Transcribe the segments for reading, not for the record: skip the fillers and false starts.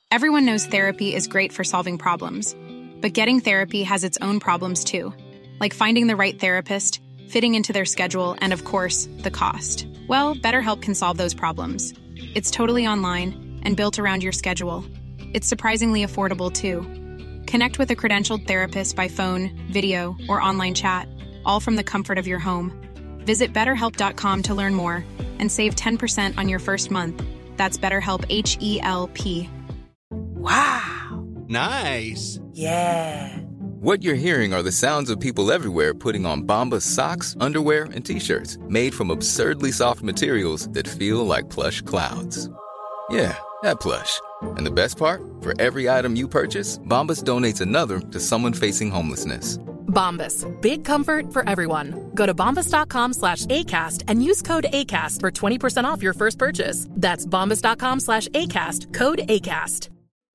Everyone knows therapy is great for solving problems, but getting therapy has its own problems too, like finding the right therapist, fitting into their schedule, and of course, the cost. Well, BetterHelp can solve those problems. It's totally online and built around your schedule. It's surprisingly affordable too. Connect with a credentialed therapist by phone, video, or online chat, all from the comfort of your home. Visit BetterHelp.com to learn more and save 10% on your first month. That's BetterHelp, H-E-L-P. Wow. Nice. Yeah. What you're hearing are the sounds of people everywhere putting on Bombas socks, underwear, and T-shirts made from absurdly soft materials that feel like plush clouds. Yeah, that plush. And the best part? For every item you purchase, Bombas donates another to someone facing homelessness. Bombas. Big comfort for everyone. Go to bombas.com/ACAST and use code ACAST for 20% off your first purchase. That's bombas.com/ACAST. Code ACAST.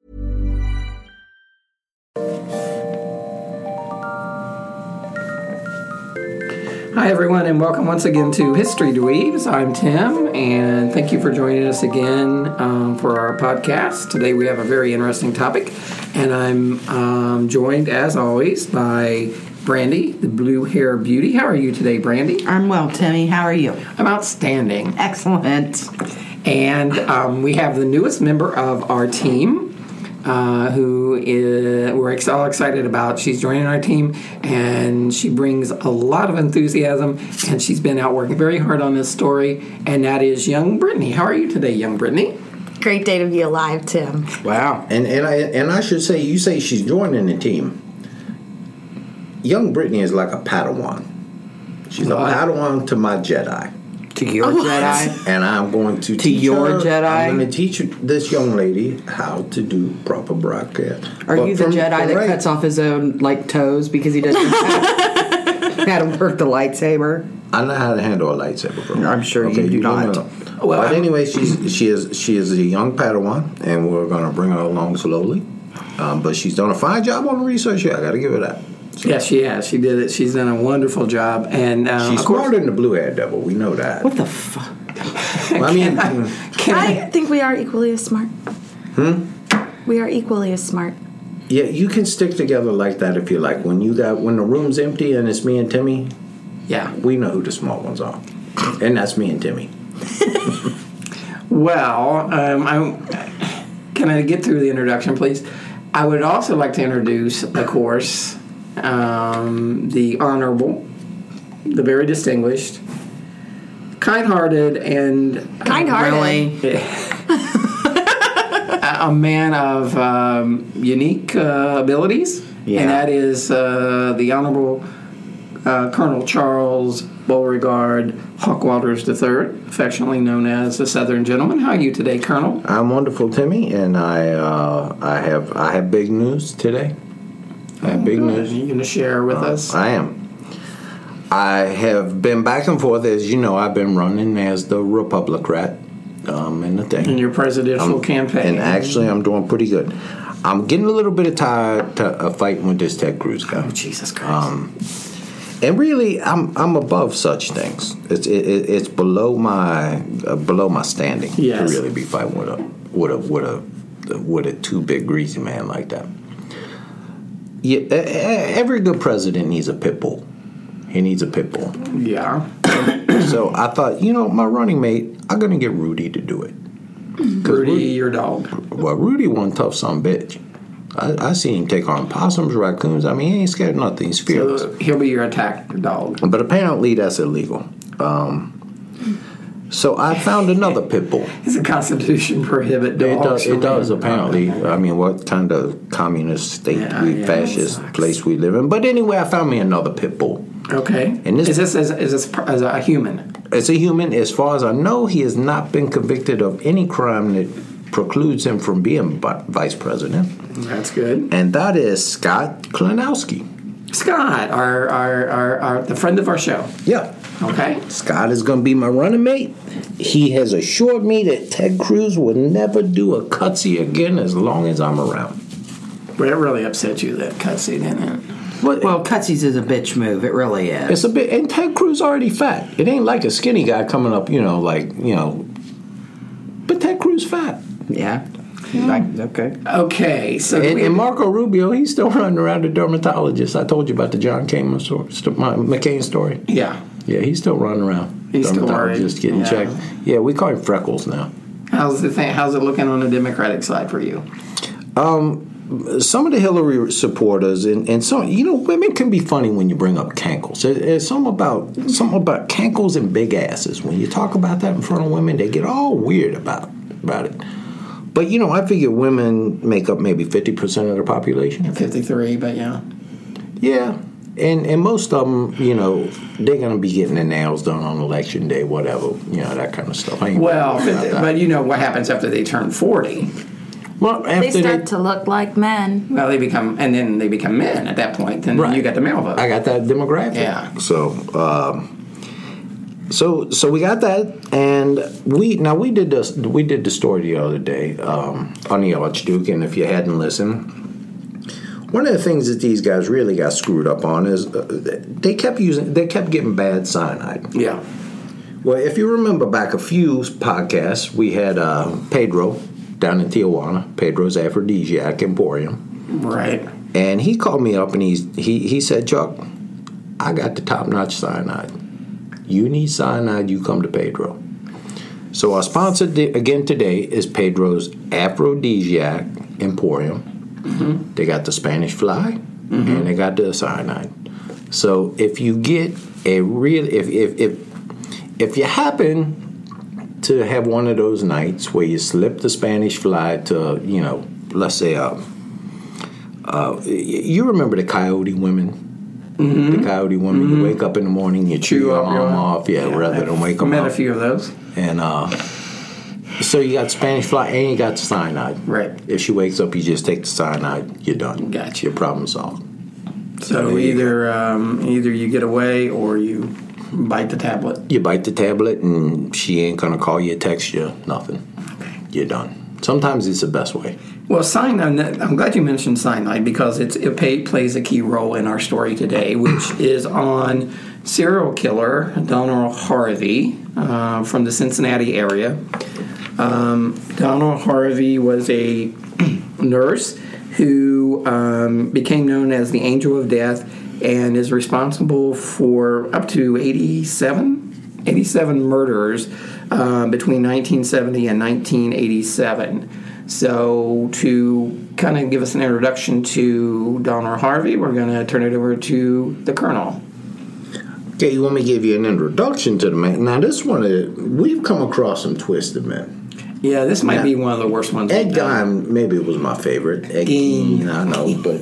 Hi, everyone, and welcome once again to History Dweebs. I'm Tim, and thank you for joining us again for our podcast. Today we have a very interesting topic, and I'm joined, as always, by Brandy, the Blue Hair Beauty. How are you today, Brandy? I'm well, Timmy. How are you? I'm outstanding. Excellent. And we have the newest member of our team, who we're all excited about. She's joining our team, and she brings a lot of enthusiasm, and she's been out working very hard on this story, and that is young Brittany. How are you today, young Brittany? Great day to be alive, Tim. Wow. And I should say, you say she's joining the team. Young Brittany is like a Padawan. She's a Padawan to my Jedi. To your Jedi? And I'm going to teach your her, Jedi? I'm going to teach this young lady how to do proper broadcast. Are you the Jedi that cuts off his own, toes because he doesn't how to work the lightsaber? I know how to handle a lightsaber, bro. I'm sure you do not. Well, but anyway, she is a young Padawan, and we're going to bring her along slowly. But she's done a fine job on the research here. I got to give her that. So. Yeah, she has. She did it. She's done a wonderful job. And she's smarter than the Blue-Haired Devil. We know that. What the fuck? Well, I mean, I think we are equally as smart. We are equally as smart. Yeah, you can stick together like that if you like. When the room's empty and it's me and Timmy, yeah, we know who the smart ones are, and that's me and Timmy. Well, can I get through the introduction, please? I would also like to introduce, of course, the Honorable, the very distinguished, kind-hearted, and... Kind-hearted? A man of unique abilities, and that is the Honorable Colonel Charles Beauregard Hawk Walters III, affectionately known as the Southern Gentleman. How are you today, Colonel? I'm wonderful, Timmy, and I have big news today. I have big news. Are you going to share with us? I am. I have been back and forth, as you know. I've been running as the Republican in the thing. In your presidential campaign. And actually, I'm doing pretty good. I'm getting a little bit tired of fighting with this Ted Cruz guy. Oh, Jesus Christ. And really, I'm above such things. It's below my standing to really be fighting with a too big greasy man like that. Yeah, every good president needs a pit bull. He needs a pit bull. Yeah. So I thought, my running mate, I'm gonna get Rudy to do it. Rudy, your dog. Well, Rudy one tough son bitch. I seen him take on possums, raccoons. I mean, he ain't scared of nothing. He's fearless. So he'll be your attack dog. But apparently that's illegal. So I found another pit bull. Does the Constitution prohibit dogs? It does, apparently. I mean, what kind of communist state, fascist place we live in? But anyway, I found me another pit bull. Okay. And is this as a human? It's a human. As far as I know, he has not been convicted of any crime that precludes him from being vice president. That's good. And that is Scott Klinowski. Scott, our the friend of our show. Yeah. Okay. Scott is going to be my running mate. He has assured me that Ted Cruz will never do a cutsy again as long as I'm around. But it really upset you, that cutsy, didn't it? Well, cutsies is a bitch move. It really is. It's a bit, and Ted Cruz already fat. It ain't like a skinny guy coming up, but Ted Cruz fat. Yeah. Okay. Okay, so And Marco Rubio, he's still running around a dermatologist. I told you about the John McCain story. Yeah. Yeah, he's still running around. He's still dermatologist getting checked. Yeah, we call him Freckles now. How's it looking on the Democratic side for you? Some of the Hillary supporters and some, women can be funny when you bring up cankles. There's something about cankles and big asses. When you talk about that in front of women, they get all weird about it. But I figure women make up maybe 50% of the population. 53, but yeah. Yeah. And most of them, they're going to be getting their nails done on election day, whatever, that kind of stuff. But what happens after they turn 40? Well, they start to look like men. Well, they become men at that point. Then you got the male vote. I got that demographic. Yeah. So we got that, and we did the story the other day on the Archduke, and if you hadn't listened, one of the things that these guys really got screwed up on is they kept getting bad cyanide. Yeah. Well, if you remember back a few podcasts, we had Pedro down in Tijuana, Pedro's Aphrodisiac Emporium. Right. And he called me up and he said, Chuck, I got the top-notch cyanide. You need cyanide, you come to Pedro. So our sponsor again today is Pedro's Aphrodisiac Emporium. Mm-hmm. They got the Spanish fly and they got the cyanide. So if you get a real, if you happen to have one of those nights where you slip the Spanish fly to, let's say, you remember the coyote women? Mm-hmm. The coyote women, you wake up in the morning, you chew your arm off, rather than wake them up. I met a few of those. And so you got Spanish fly and you got the cyanide. Right. If she wakes up, you just take the cyanide, you're done. Gotcha. Your problem solved. So either you get away or you bite the tablet. You bite the tablet and she ain't going to call you, text you, nothing. Okay. You're done. Sometimes it's the best way. Well, cyanide, I'm glad you mentioned cyanide because it plays a key role in our story today, which is on serial killer Donald Harvey from the Cincinnati area. Donald Harvey was a nurse who became known as the Angel of Death and is responsible for up to 87 murders between 1970 and 1987. So to kind of give us an introduction to Donald Harvey, we're going to turn it over to the Colonel. Okay, you want me to give you an introduction to the man? Now, we've come across some twisted men. Yeah, this might be one of the worst ones. Ed Gein, maybe it was my favorite. Ed Gein, I know, but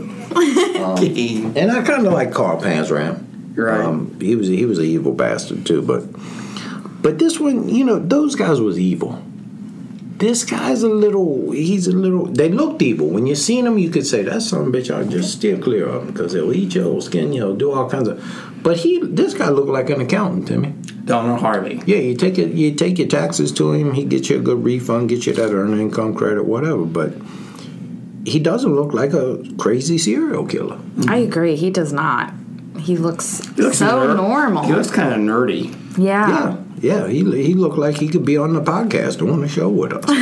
and I kind of like Carl Panzram. Right. He was an evil bastard too, but this one, those guys was evil. This guy's he's a little. They looked evil. When you seen him, you could say, "That's some bitch. I'll just steer clear of him because they'll eat your skin. Do all kinds of." But this guy looked like an accountant to me. Donald Harvey. Yeah, you take your taxes to him. He gets you a good refund, get you that earned income credit, whatever. But he doesn't look like a crazy serial killer. I agree. He does not. He looks so normal. He looks kind of nerdy. Yeah. Yeah, he looked like he could be on the podcast or on the show with us.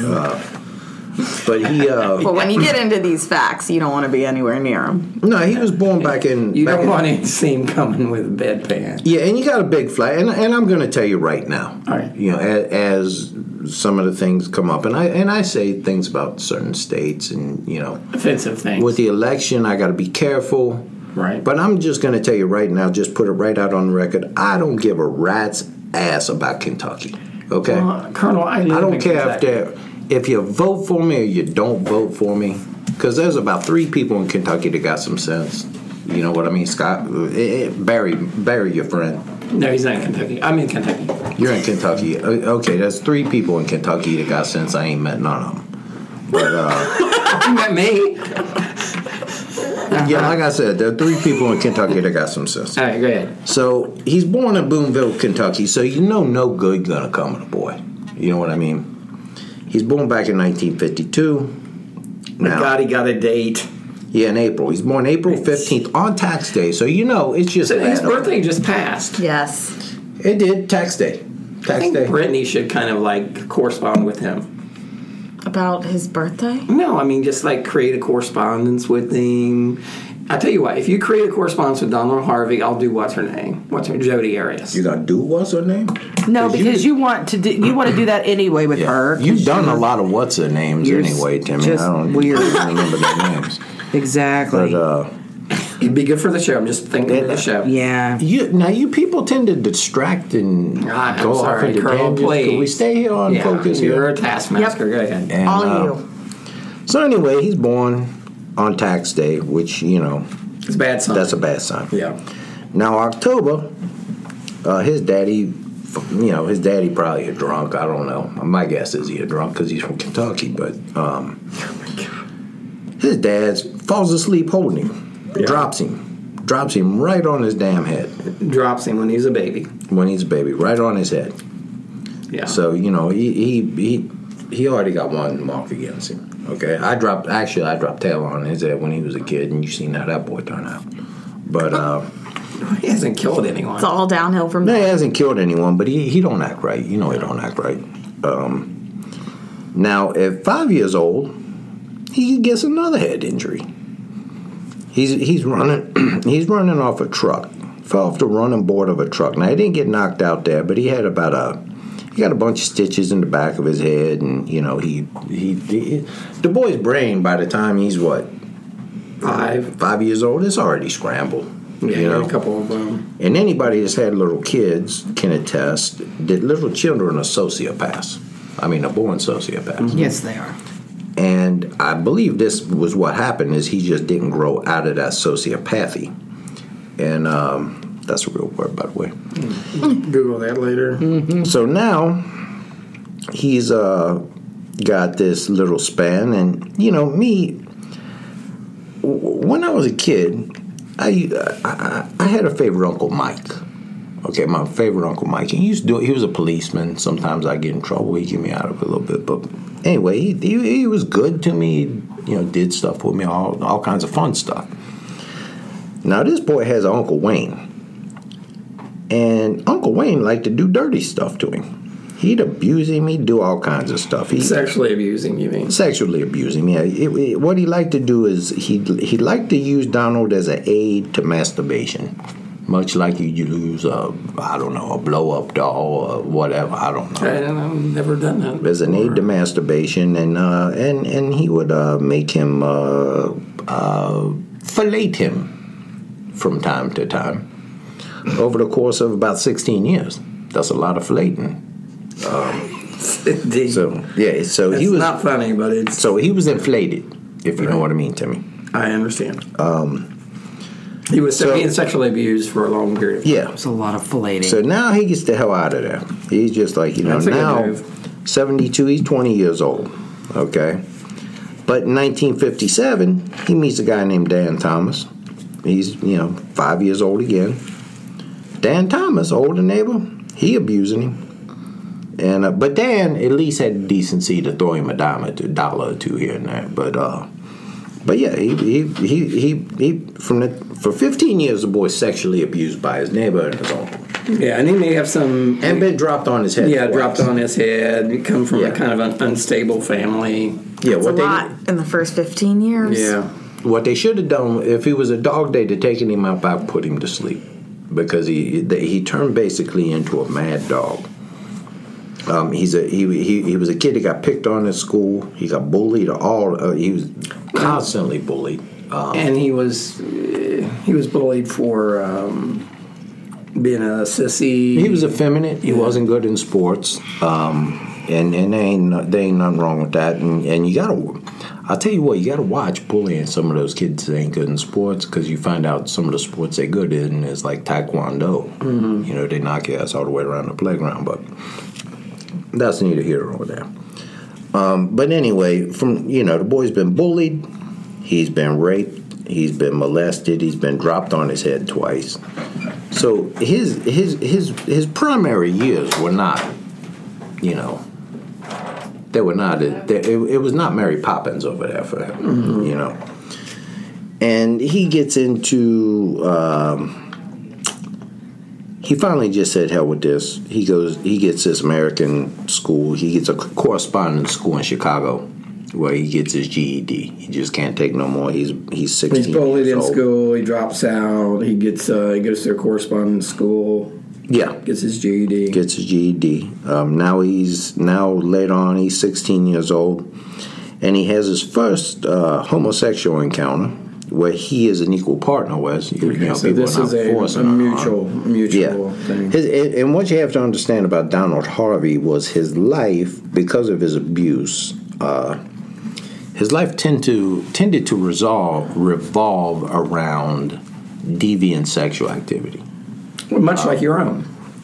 But he. But when you get into these facts, you don't want to be anywhere near him. No, he was born back in. You don't want to see him coming with a bedpan. Yeah, and you got a big flag, and I'm going to tell you right now. All right. As some of the things come up, and I say things about certain states, and offensive things. With the election, I got to be careful. Right. But I'm just going to tell you right now, just put it right out on the record. I don't give a rat's ass about Kentucky. Okay, Colonel, I don't care if you vote for me or you don't vote for me, because there's about 3 people in Kentucky that got some sense. You know what I mean, Scott? Barry, your friend. No, he's not in Kentucky. I'm in Kentucky. You're in Kentucky. Okay, there's 3 people in Kentucky that got sense. I ain't met none of them. But you met me. Yeah, like I said, there are 3 people in Kentucky that got some sense. All right, go ahead. So he's born in Boonville, Kentucky, so no good gonna come to the boy. You know what I mean? He's born back in 1952. My God, he got a date. Yeah, in April. He's born April 15th on tax day, so it's just so his birthday just passed. Yes. It did, tax day. I think Brittany should kind of correspond with him. About his birthday? No, I mean just like create a correspondence with him. I tell you what, if you create a correspondence with Donald Harvey, I'll do what's her name? Jodi Arias. You gonna do what's her name? No, because you want to do that anyway with her. You've done a lot of what's her names anyway, Timmy. Just I don't weird. remember their names. Exactly. But It'd be good for the show. I'm just thinking of the show. yeah. you people tend to distract and I'm go off sorry, into Colonel, tangents. please. Can we stay here on focus here? You're a taskmaster. Go ahead. And, All you. So anyway, he's born on tax day, which It's a bad sign. that's a bad sign. Yeah. Now October, his daddy probably a drunk. I don't know. My guess is he a drunk because he's from Kentucky. But his dad falls asleep holding him, drops him right on his damn head. Drops him when he's a baby. When he's a baby, right on his head. Yeah. So he already got one mark against him. Okay, I dropped tail on his head when he was a kid, and you seen how that boy turned out. But he hasn't killed anyone. It's all downhill from no, he there. hasn't killed anyone, but he don't act right. He don't act right. Now at 5 years old, he gets another head injury. He's running he's running off a truck. Fell off the running board of a truck. Now he didn't get knocked out there, but he had he got a bunch of stitches in the back of his head, and the boy's brain by the time he's what 5 years old, it's already scrambled. Yeah, a couple of them. And anybody that's had little kids can attest that little children are sociopaths. I mean, are born sociopaths. Yes, they are. And I believe this was what happened is he just didn't grow out of that sociopathy. And that's a real word, by the way. Google that later. Mm-hmm. So now he's got this little span. And, me, when I was a kid, I had a favorite Uncle Mike. Okay, my favorite Uncle Mike. He was a policeman. Sometimes I get in trouble. He'd get me out of it a little bit. But anyway, he was good to me. Did stuff with me, all kinds of fun stuff. Now, this boy has an Uncle Wayne. And Uncle Wayne liked to do dirty stuff to him. He'd abuse him. He'd do all kinds of stuff. Sexually abusing, you mean? Sexually abusing, yeah. What he liked to do is he liked to use Donald as an aid to masturbation. Much like you use a blow-up doll or whatever. I don't know. I've never done that. As an aid to masturbation, and he would make him fillet him from time to time over the course of about 16 years. That's a lot of filleting. So he was not funny, but it's so he was inflated, if you know what I mean, Timmy. I understand. He was being sexually abused for a long period of time. Yeah, It's a lot of filleting. so now he gets the hell out of there. He's just like That's a good now move. 72. He's 20 years old. Okay, but in 1957 he meets a guy named Dan Thomas. He's 5 years old again. Dan Thomas, older neighbor, he abusing him. And but Dan at least had the decency to throw him a dollar or two here and there. But yeah, he for 15 years the boy sexually abused by his neighbor and his uncle. Yeah, and he may have some And been dropped on his head. Yeah, twice. dropped on his head. He come from a kind of an unstable family. Yeah, It's a lot in the first 15 years. Yeah. What they should have done, if he was a dog, they'd have taken him out and put him to sleep, because he turned basically into a mad dog. He was a kid that got picked on at school. He got bullied. He was constantly bullied. And he was bullied for being a sissy. He was effeminate. He wasn't good in sports. And there ain't nothing wrong with that. And you gotta, I'll tell you what, you gotta watch bullying some of those kids that ain't good in sports, because you find out some of the sports they're good in is like Taekwondo. Mm-hmm. They knock your ass all the way around the playground. But that's neither here nor there. But anyway, the boy's been bullied. He's been raped. He's been molested. He's been dropped on his head twice. So his primary years were not, they were not. It was not Mary Poppins over there for him, And he gets into. He finally just said, hell with this. He gets this American school. He gets a correspondence school in Chicago. where he gets his GED. He just can't take no more. He's 16. He's bullied in old. school. He drops out. He goes to a correspondence school. Yeah, Gets his GED. Now later on he's 16 years old, and he has his first homosexual encounter where he is an equal partner with. So this is a mutual thing. And what you have to understand about Donald Harvey was his life, because of his abuse, his life tended to revolve around deviant sexual activity. Well, much like your own.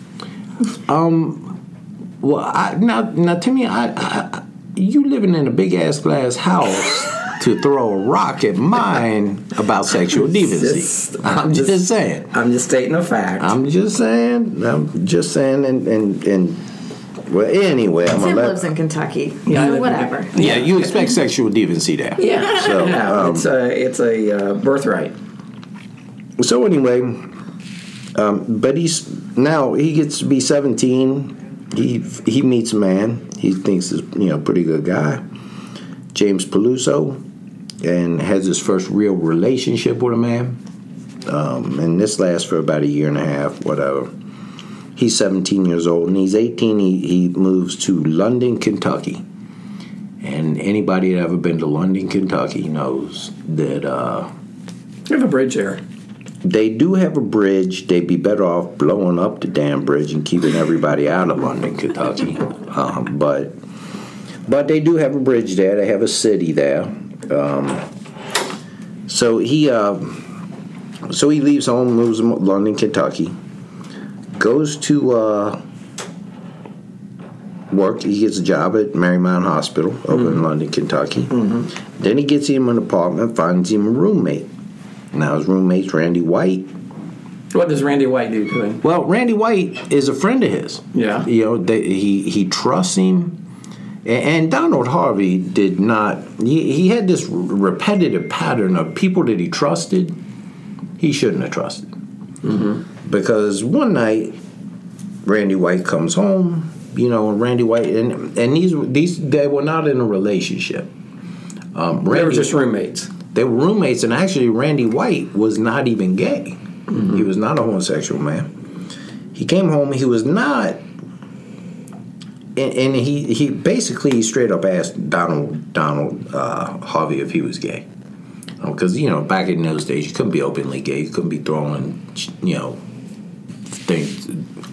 Well, now, Timmy, you living in a big ass glass house to throw a rock at mine about sexual deviancy. I'm just saying. I'm just stating a fact. I'm just saying, and well, anyway, Tim lives in Kentucky. Yeah, whatever. Yeah, you expect sexual deviancy there. Yeah, So, it's a birthright. So anyway, but he gets to be 17. He meets a man he thinks is a pretty good guy, James Peluso, and has his first real relationship with a man. And this lasts for about a year and a half, whatever. He's 17 years old, and he's 18. He moves to London, Kentucky. And anybody that ever been to London, Kentucky knows that You have a bridge there. they do have a bridge. They'd be better off blowing up the damn bridge and keeping everybody out of London, Kentucky. But they do have a bridge there. They have a city there. So he leaves home, moves to London, Kentucky, goes to work. He gets a job at Marymount Hospital over in London, Kentucky. Mm-hmm. Then he gets him an apartment, finds him a roommate. Now his roommate's Randy White. What does Randy White do to him? Well, Randy White is a friend of his. Yeah. He trusts him. And Donald Harvey did not. He had this repetitive pattern of people that he trusted, he shouldn't have trusted. Mm-hmm. Because one night, Randy White comes home. Randy White and these they were not in a relationship. They were just roommates. They were roommates, and actually, Randy White was not even gay. Mm-hmm. He was not a homosexual man. He came home. He was not. And he basically straight up asked Donald Harvey if he was gay, because back in those days you couldn't be openly gay, you couldn't be throwing things.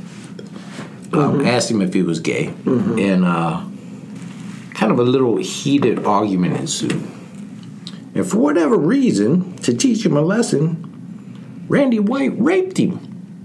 Asked him if he was gay, and kind of a little heated argument ensued. And for whatever reason, to teach him a lesson, Randy White raped him.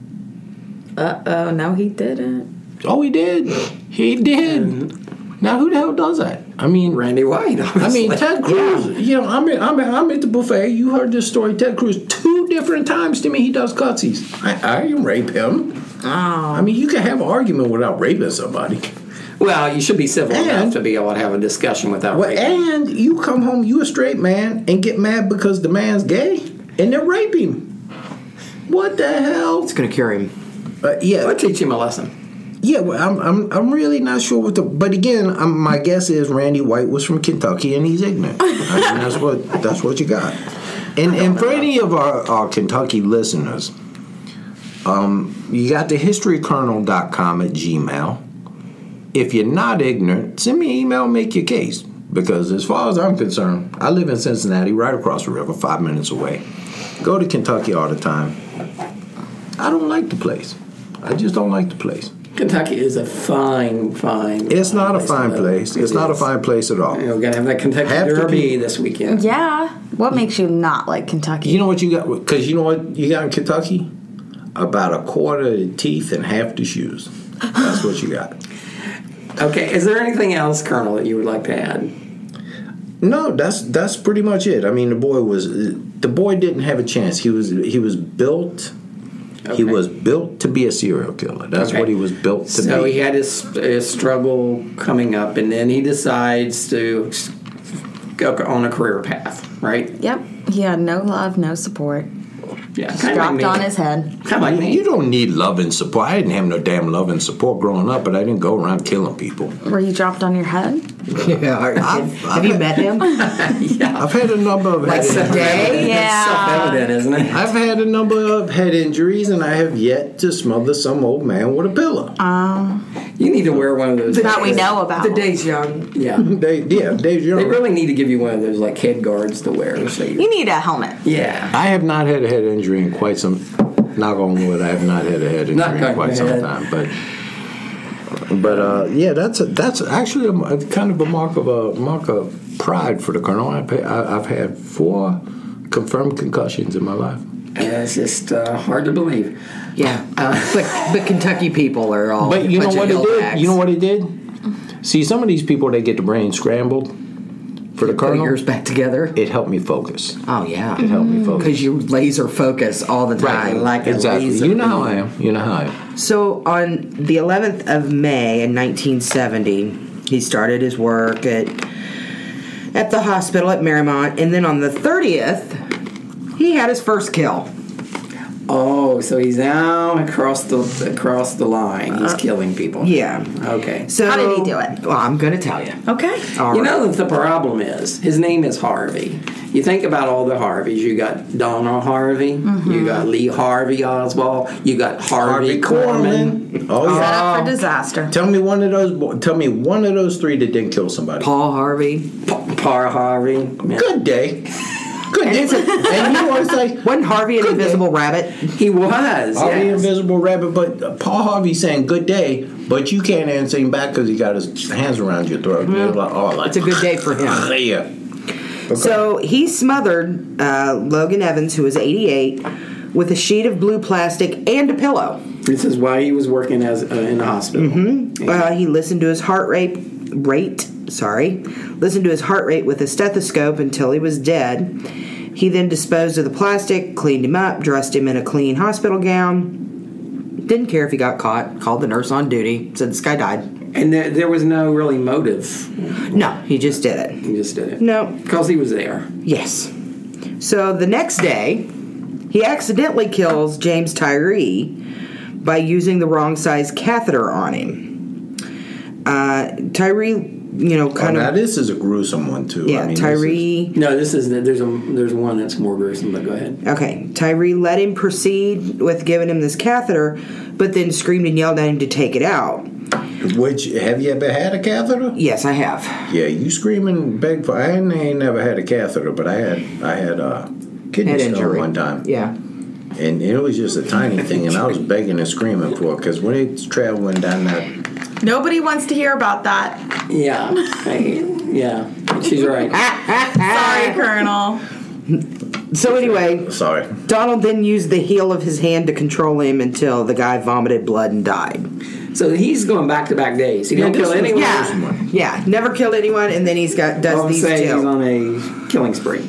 No, he didn't. Oh, he did. He did. Now, who the hell does that? I mean, Randy White. Obviously. I mean, Ted Cruz. Yeah. I'm at the buffet. You heard this story. Ted Cruz 2 different times to me he does cutsies. I didn't rape him. Oh. I mean, you can have an argument without raping somebody. Well, you should be civil enough to be able to have a discussion without raping. And you come home, you a straight man, and get mad because the man's gay, and they're raping him. What the hell? It's going to cure him. Yeah. I'll teach him a lesson. Yeah, well, I'm really not sure what the. But again, my guess is Randy White was from Kentucky and he's ignorant. I mean, that's what you got. And for any of our Kentucky listeners, you got the historycolonel.com at Gmail. If you're not ignorant, send me an email, make your case. Because as far as I'm concerned, I live in Cincinnati, right across the river, 5 minutes away. Go to Kentucky all the time. I don't like the place. I just don't like the place. Kentucky is a fine. It's not a fine place. It's not a fine place at all. We're gonna have that Kentucky Derby this weekend. Yeah. What makes you not like Kentucky? You know what you got? Because you know what you got in Kentucky? About a quarter of the teeth and half the shoes. That's what you got. Okay. Is there anything else, Colonel, that you would like to add? No, that's pretty much it. I mean, the boy didn't have a chance. He was built. Okay. He was built to be a serial killer. That's what he was built to be. So he had his struggle coming up, and then he decides to go on a career path, right? Yep. He had no love, no support. Yeah, just dropped on his head. Kind of like me. You don't need love and support. I didn't have no damn love and support growing up, but I didn't go around killing people. Were you dropped on your head? Yeah. Have you met him? I've had a number of Like head today? Yeah. Self-evident, isn't it? I've had a number of head injuries, and I have yet to smother some old man with a pillow. You need to wear one of those. That we know about. The day's young. Yeah. Dave's young. They really need to give you one of those like head guards to wear. So You need a helmet. yeah. I have not had a head injury in quite some. Knock on wood, I have not had a head injury in quite some time. But yeah, that's actually a kind of a mark of pride for the Colonel. I've had 4 confirmed concussions in my life. It's just hard to believe. Yeah. But Kentucky people are all. But you know bunch what of it did? hillbacks. You know what it did? See, some of these people, they get the brain scrambled. For the Put Colonel, yours back together. it helped me focus. Oh yeah. It helped me focus. Because you laser focus all the time. Like a Exactly. laser. You know how I am. You know how I am. So on the 11th of May in 1970, he started his work at the hospital at Marymount, and then on the 30th, he had his first kill. Oh, so he's now across the line. He's killing people. Yeah. Okay. So How did he do it? Well, I'm going to tell you. Okay. All You right. know what the problem is? His name is Harvey. You think about all the Harveys. You got Donald Harvey. You got Lee Harvey Oswald. You got Harvey Korman. Oh Set yeah. up for disaster. Tell me one of those 3 that didn't kill somebody. Paul Harvey. Par Harvey. Yeah. Good day. Good day. And you want to say Wasn't Harvey an Good invisible rabbit? He was. Harvey yes. Invisible Rabbit, but Paul Harvey saying good day, but you can't answer him back because he got his hands around your throat. You're like, oh, like, It's a good day for him. yeah. Okay. So he smothered Logan Evans, who was 88, with a sheet of blue plastic and a pillow. This is why he was working as in the hospital. He listened to his heart rate. Listened to his heart rate with a stethoscope until he was dead. He then disposed of the plastic, cleaned him up, dressed him in a clean hospital gown. Didn't care if he got caught. Called the nurse on duty. Said this guy died. And there was no really motive. No, he just did it. He just did it. No. Because he was there. Yes. So the next day, he accidentally kills James Tyree by using the wrong size catheter on him. Tyree, Now this is a gruesome one too. Yeah, I mean, Tyree. No, there's one that's more gruesome, but go ahead. Okay, Tyree let him proceed with giving him this catheter, but then screamed and yelled at him to take it out. Which have you ever had a catheter? Yes, I have. Yeah, you scream and beg for. I ain't never had a catheter, but I had a kidney Head stone injury. one time. Yeah. And it was just a tiny thing, and I was begging and screaming for it because when it's traveling down that. Nobody wants to hear about that. Yeah. Yeah. She's right. Sorry, Colonel. So anyway, Sorry. Donald then used the heel of his hand to control him until the guy vomited blood and died. So he's going back-to-back days. He don't kill anyone. Yeah, never killed anyone, and then does I'll these say two. he's on a killing spree.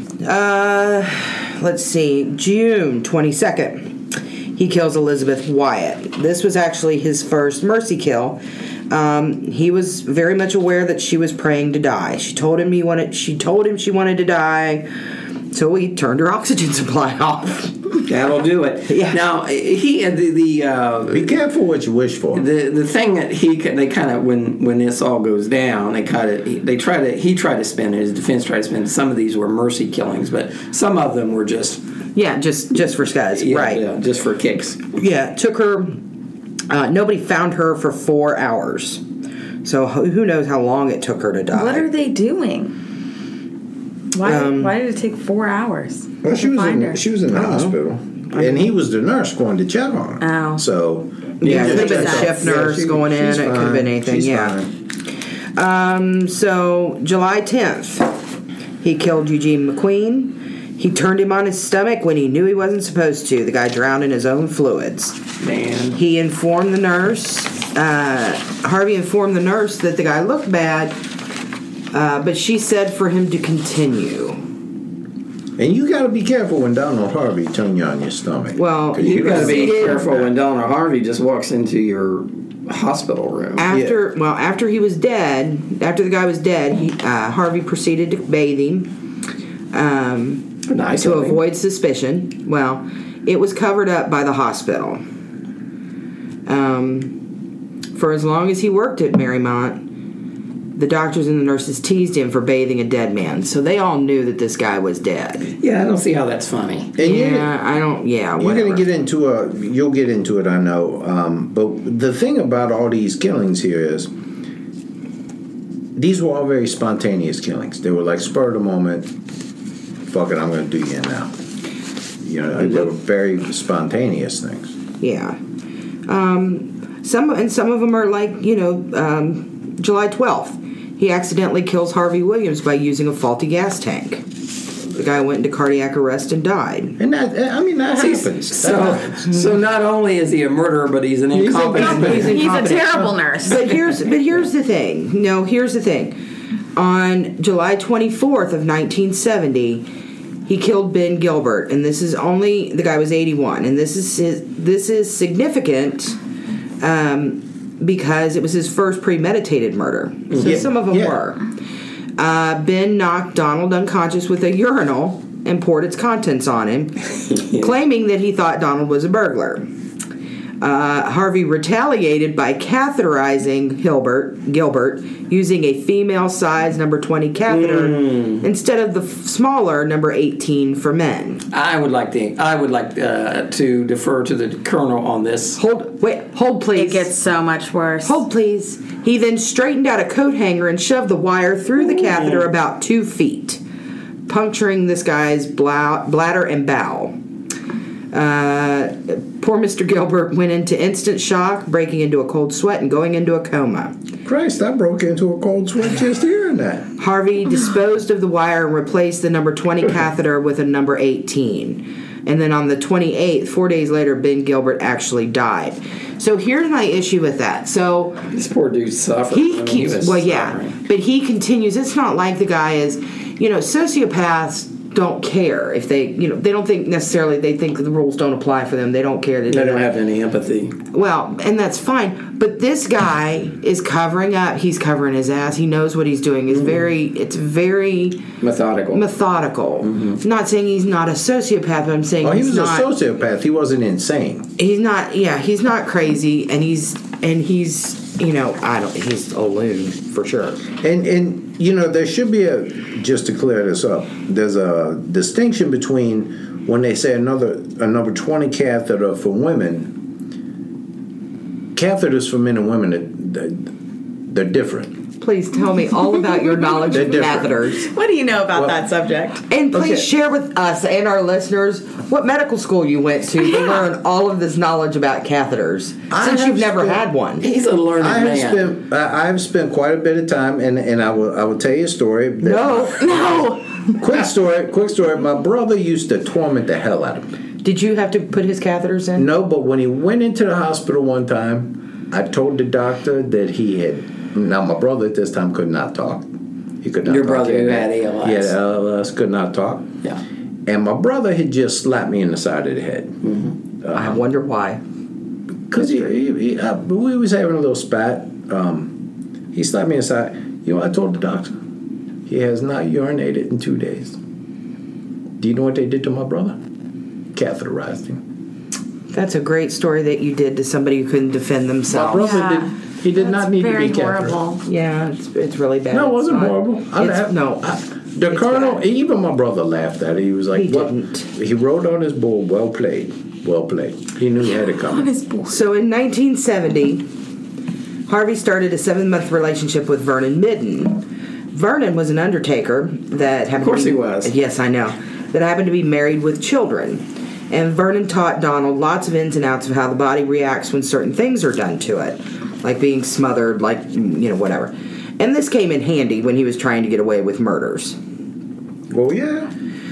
Let's see, June 22nd, he kills Elizabeth Wyatt. This was actually his first mercy kill. He was very much aware that she was praying to die. She told him she wanted to die, so he turned her oxygen supply off. That'll do it. Yeah. Now Be careful what you wish for. the thing that they kind of when this all goes down, he tried to spin his defense tried to spin. Some of these were mercy killings, but some of them were just just for skies, right? Yeah, just for kicks. Yeah, it took her. Nobody found her for 4 hours, so who knows how long it took her to die. What are they doing? Why did it take 4 hours? Well, she to find her? was in the hospital, and he was the nurse going to check on her. Oh. So Yeah, it could have been a Makes shift sense. nurse going in. It could have been anything. She's Yeah. fine. So July 10th, he killed Eugene McQueen. He turned him on his stomach when he knew he wasn't supposed to. The guy drowned in his own fluids. Man. He informed the nurse. Harvey informed the nurse that the guy looked bad, but she said for him to continue. And you got to be careful when Donald Harvey turn you on your stomach. Well, 'Cause You got to be proceeded- careful when Donald Harvey just walks into your hospital room. After he was dead, after the guy was dead, Harvey proceeded to bathe him. Nice to of him. avoid suspicion. Well, it was covered up by the hospital. For as long as he worked at Marymount, The doctors and the nurses teased him for bathing a dead man, so they all knew that this guy was dead. Yeah, I don't see how that's funny. And You're going to get into you'll get into it, I know. But the thing about all these killings here is these were all very spontaneous killings. They were like spur of the moment, fuck it, I'm going to do you now. You know, they were very spontaneous things. Yeah. Some of them are like, July 12th. He accidentally kills Harvey Williams by using a faulty gas tank. The guy went into cardiac arrest and died. And that happens. So not only is he a murderer, but he's an incompetent. He's a terrible nurse. But here's the thing. No, here's the thing. On July 24th of 1970, he killed Ben Gilbert, and the guy was 81, and this is significant. Because it was his first premeditated murder. So some of them were. Ben knocked Donald unconscious with a urinal and poured its contents on him, claiming that he thought Donald was a burglar. Harvey retaliated by catheterizing Gilbert using a female-sized number 20 catheter instead of the smaller number 18 for men. I would like to defer to the colonel on this. Hold please. It gets so much worse. Hold please. He then straightened out a coat hanger and shoved the wire through the catheter about 2 feet, puncturing this guy's bladder and bowel. Poor Mr. Gilbert went into instant shock, breaking into a cold sweat and going into a coma. Christ, I broke into a cold sweat just hearing that. Harvey disposed of the wire and replaced the number 20 catheter with a number 18. And then on the 28th, 4 days later, Ben Gilbert actually died. So here's my issue with that. So this poor dude suffered. But he continues. It's not like the guy is, sociopaths don't care if they don't think necessarily, they think the rules don't apply for them. They don't care. They don't have any empathy. Well, and that's fine. But this guy is covering up. He's covering his ass. He knows what he's doing. It's very methodical. Mm-hmm. I'm not saying he's not a sociopath, but I'm saying he was a sociopath. He wasn't insane. He's not. Yeah, he's not crazy, and he's he's a loon for sure. And there should be just to clear this up, there's a distinction between when they say a number 20 catheter for women. Catheters for men and women, they're different. Please tell me all about your knowledge of catheters. What do you know about that subject? And please share with us and our listeners what medical school you went to learn all of this knowledge about catheters, since you've never had one. He's a learned man. I've spent quite a bit of time, and I will tell you a story. No. Quick story. My brother used to torment the hell out of me. Did you have to put his catheters in? No, but when he went into the hospital one time, I told the doctor that he had. Now, my brother at this time could not talk. He could not Your talk. brother who had ALS. He had ALS, could not talk. Yeah. And my brother had just slapped me in the side of the head. Mm-hmm. I wonder why. Because we was having a little spat. He slapped me in the side. I told the doctor, he has not urinated in 2 days. Do you know what they did to my brother? Catheterized him. That's a great story that you did to somebody who couldn't defend themselves. My brother did not need to be catheterized. Horrible. Yeah, it's really bad. No, it wasn't horrible. The colonel, bad. even my brother laughed at it. He was like, he didn't. He wrote on his board, well played. He knew he had it coming. So in 1970, Harvey started a 7-month relationship with Vernon Midden. Vernon was an undertaker that happened. Of course he was. Yes, I know. That happened to be married with children. And Vernon taught Donald lots of ins and outs of how the body reacts when certain things are done to it, like being smothered, whatever. And this came in handy when he was trying to get away with murders. Well, yeah.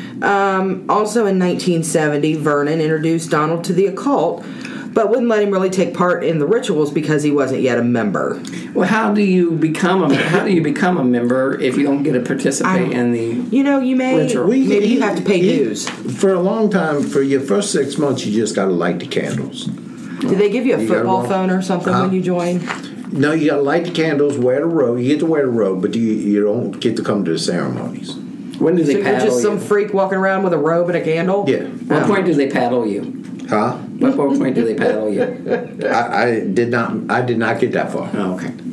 Also in 1970, Vernon introduced Donald to the occult, but wouldn't let him really take part in the rituals because he wasn't yet a member. Well, how do you become a member if you don't get to participate in the ritual? Maybe you have to pay dues. For a long time, for your first 6 months, you just got to light the candles. Do they give you a football phone or something when you join? No, you got to light the candles, wear the robe. You get to wear the robe, but you don't get to come to the ceremonies. When do they paddle you? You're just some freak walking around with a robe and a candle? Yeah. What point do they paddle you? Huh? What point do they paddle you? I did not get that far. Oh, okay.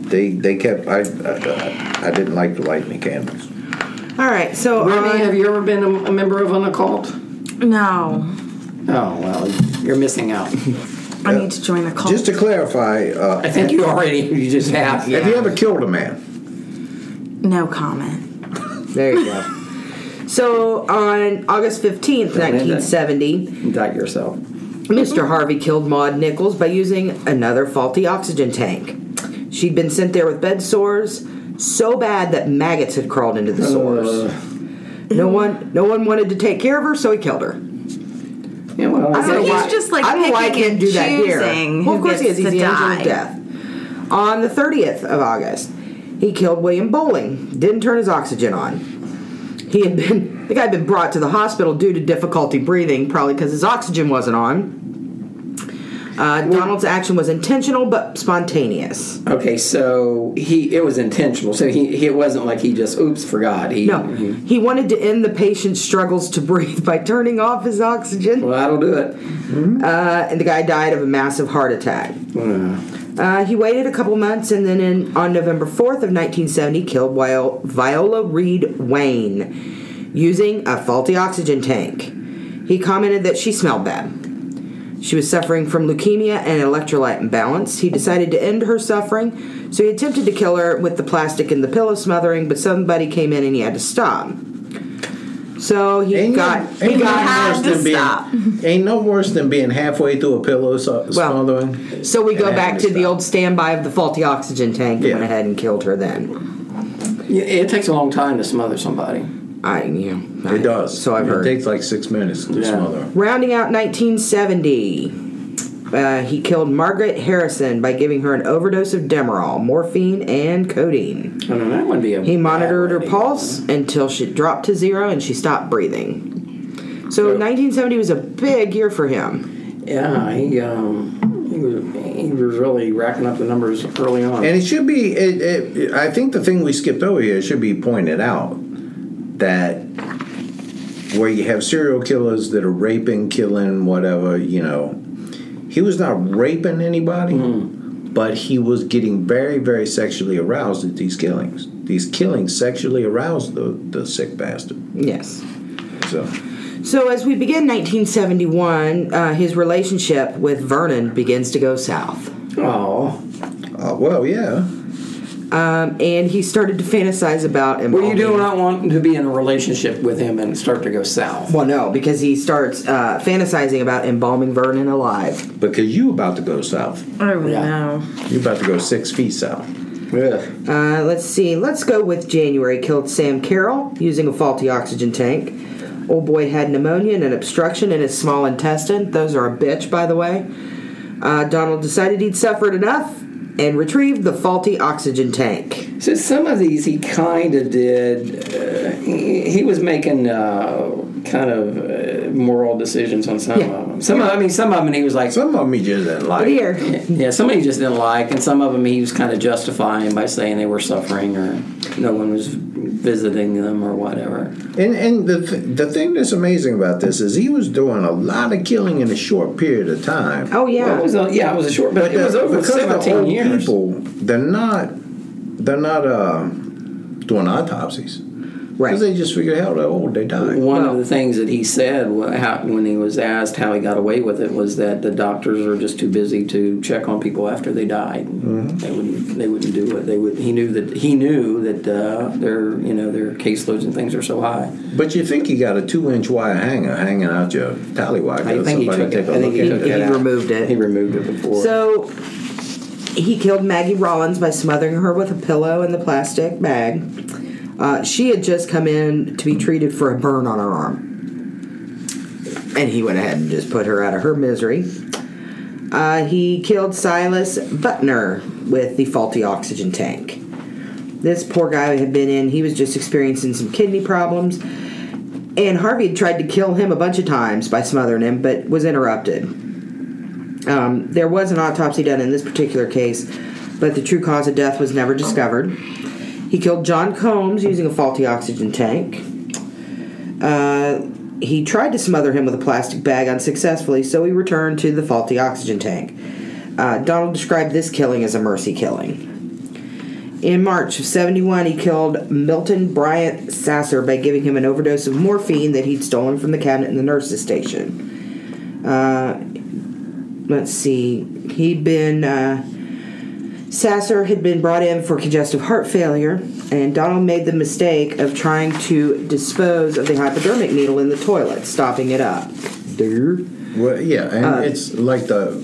they kept. I didn't like to light any candles. All right, so Remy, have you ever been a member of an occult? No. Oh, well, you're missing out. I need to join a cult. Just to clarify, I think you just have. have you ever killed a man? No comment. there you go. So on August 15th, 1970, Indict yourself. Mr. Harvey killed Maud Nichols by using another faulty oxygen tank. She'd been sent there with bed sores so bad that maggots had crawled into the sores. No one wanted to take care of her, so he killed her. Yeah, well, I don't know why, just like I don't know why I picking can't and do that here. choosing Well, of who course he is. gets He's to the angel die. of death. On the 30th of August, he killed William Bowling. Didn't turn his oxygen on. The guy had been brought to the hospital due to difficulty breathing, probably because his oxygen wasn't on. Donald's action was intentional but spontaneous. okay, so it was intentional. So it wasn't like he just forgot. He wanted to end the patient's struggles to breathe by turning off his oxygen. Well, that'll do it. And the guy died of a massive heart attack. He waited a couple months, and then on November 4th of 1970, killed Viola Reed Wayne using a faulty oxygen tank. He commented that she smelled bad. She was suffering from leukemia and electrolyte imbalance. He decided to end her suffering, so he attempted to kill her with the plastic and the pillow smothering, but somebody came in and he had to stop. So Ain't no worse than being halfway through a pillow smothering. So we go back to the old standby of the faulty oxygen tank and went ahead and killed her then. Yeah, it takes a long time to smother somebody. It does. So I've heard. It takes like 6 minutes to smother. Rounding out 1970, he killed Margaret Harrison by giving her an overdose of Demerol, morphine, and codeine. I know, that would be He monitored her pulse until she dropped to 0 and she stopped breathing. So 1970 was a big year for him. Yeah, he was really racking up the numbers early on. And it should be. I think the thing we skipped over here should be pointed out that where you have serial killers that are raping, killing, whatever, he was not raping anybody, but he was getting very, very sexually aroused at these killings. These killings sexually aroused the sick bastard. Yes. So as we begin 1971, his relationship with Vernon begins to go south. Oh. Well, yeah. And he started to fantasize about him. Well, you do not want to be in a relationship with him and start to go south. Well, no, because he starts fantasizing about embalming Vernon alive. Because you about to go south. Oh, no. You about to go 6 feet south. Yeah. Let's see. Let's go with January. Killed Sam Carroll using a faulty oxygen tank. Old boy had pneumonia and an obstruction in his small intestine. Those are a bitch, by the way. Donald decided he'd suffered enough and retrieved the faulty oxygen tank. So some of these he kind of did. He was making kind of moral decisions on some of them. Some of them he was like. Some of them he just didn't like. Here. Yeah, some of them he just didn't like, and some of them he was kind of justifying by saying they were suffering or no one was visiting them or whatever. And the thing that's amazing about this is he was doing a lot of killing in a short period of time. Oh yeah. Well, it was a short, but it was over 17 years. People, they're not doing autopsies. Right. Because they just figured out how old they died. One of the things that he said when he was asked how he got away with it was that the doctors are just too busy to check on people after they died. Mm-hmm. They wouldn't do it. He knew that their caseloads and things are so high. But you think you got a 2-inch wire hanger hanging out your tallywhacker? I think he took it. I think he removed it. He removed it before. So he killed Maggie Rollins by smothering her with a pillow in the plastic bag. She had just come in to be treated for a burn on her arm. And he went ahead and just put her out of her misery. He killed Silas Butner with the faulty oxygen tank. This poor guy he was just experiencing some kidney problems. And Harvey had tried to kill him a bunch of times by smothering him, but was interrupted. There was an autopsy done in this particular case, but the true cause of death was never discovered. He killed John Combs using a faulty oxygen tank. He tried to smother him with a plastic bag unsuccessfully, so he returned to the faulty oxygen tank. Donald described this killing as a mercy killing. In March of 71, he killed Milton Bryant Sasser by giving him an overdose of morphine that he'd stolen from the cabinet in the nurse's station. Let's see. Sasser had been brought in for congestive heart failure, and Donald made the mistake of trying to dispose of the hypodermic needle in the toilet, stopping it up. Well, yeah, and it's like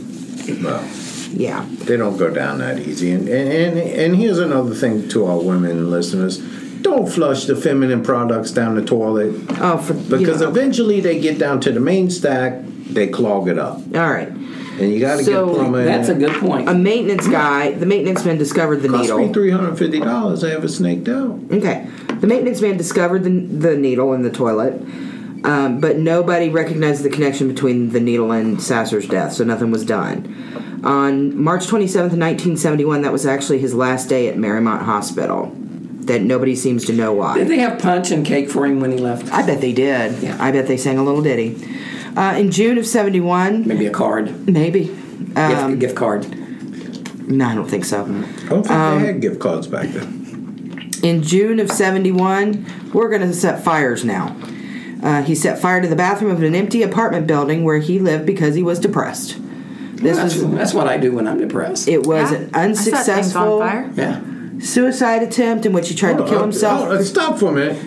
yeah, they don't go down that easy. And here's another thing to our women listeners: don't flush the feminine products down the toilet. Because eventually they get down to the main stack, they clog it up. All right. And you got to get plumber. That's a good point. A maintenance guy, the maintenance man discovered the needle. Cost me $350. I have it snaked out. Okay. The maintenance man discovered the needle in the toilet, but nobody recognized the connection between the needle and Sasser's death, so nothing was done. On March 27th, 1971, that was actually his last day at Marymount Hospital. That nobody seems to know why. Did they have punch and cake for him when he left? I bet they did. Yeah. I bet they sang a little ditty. In June of 71... Maybe a card. Maybe. Gift card. No, I don't think so. I don't think they had gift cards back then. In June of 71, we're going to set fires now. He set fire to the bathroom of an empty apartment building where he lived because he was depressed. That's what I do when I'm depressed. It was an unsuccessful suicide attempt in which he tried to kill himself. Stop for a minute.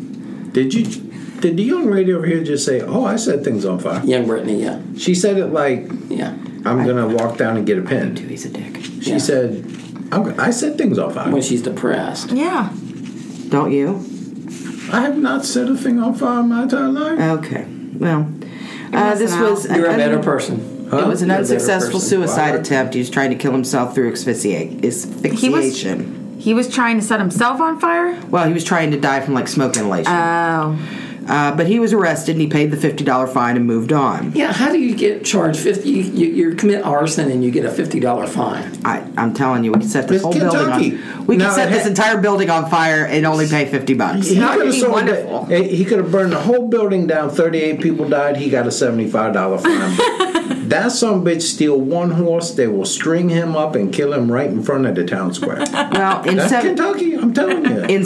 Did the young lady over here just say, "Oh, I set things on fire"? Young Brittany, yeah. She said it like, "Yeah, I'm gonna walk down and get a pen." He's a dick. She said, "I set things on fire." When she's depressed. Yeah. Don't you? I have not set a thing on fire in my entire life. Okay. Well, this was... You're a better person. It was an unsuccessful suicide attempt. He was trying to kill himself through asphyxiation. He was trying to set himself on fire? Well, he was trying to die from, smoke inhalation. Oh. But he was arrested, and he paid the $50 fine and moved on. Yeah, how do you get charged $50? You commit arson and you get a $50 fine. I'm telling you, we could set this whole building on. We could set this entire building on fire and only pay $50. He could have burned the whole building down. 38 people died. He got a $75 fine. That sumbitch steal one horse, they will string him up and kill him right in front of the town square. Well, that's Kentucky, I'm telling you. In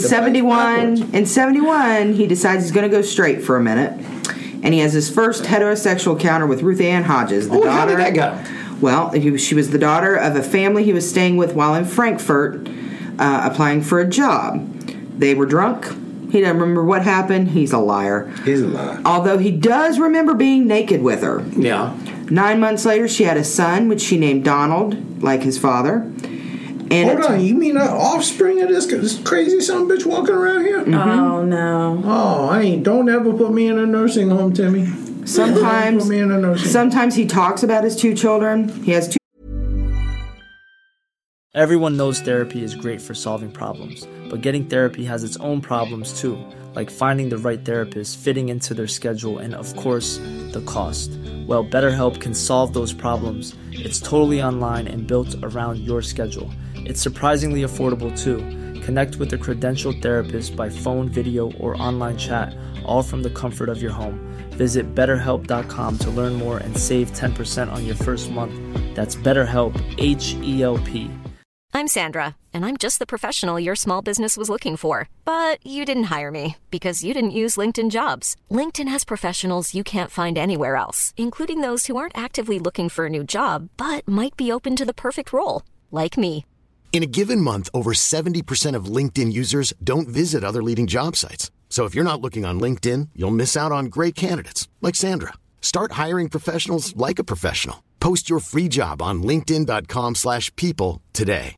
71, he decides he's going to go straight for a minute, and he has his first heterosexual encounter with Ruth Ann Hodges, the daughter. How did that go? Well, she was the daughter of a family he was staying with while in Frankfurt, applying for a job. They were drunk. He doesn't remember what happened. He's a liar. He's a liar. Although he does remember being naked with her. Yeah. 9 months later, she had a son, which she named Donald, like his father. And hold on, you mean an offspring of this crazy son bitch walking around here? Mm-hmm. Oh, no. Oh, don't ever put me in a nursing home, Timmy. Sometimes he talks about his 2 children. He has 2. Everyone knows therapy is great for solving problems, but getting therapy has its own problems too, like finding the right therapist, fitting into their schedule, and of course, the cost. Well, BetterHelp can solve those problems. It's totally online and built around your schedule. It's surprisingly affordable too. Connect with a credentialed therapist by phone, video, or online chat, all from the comfort of your home. Visit BetterHelp.com to learn more and save 10% on your first month. That's BetterHelp, H-E-L-P. I'm Sandra, and I'm just the professional your small business was looking for. But you didn't hire me because you didn't use LinkedIn Jobs. LinkedIn has professionals you can't find anywhere else, including those who aren't actively looking for a new job, but might be open to the perfect role, like me. In a given month, over 70% of LinkedIn users don't visit other leading job sites. So if you're not looking on LinkedIn, you'll miss out on great candidates like Sandra. Start hiring professionals like a professional. Post your free job on linkedin.com/people today.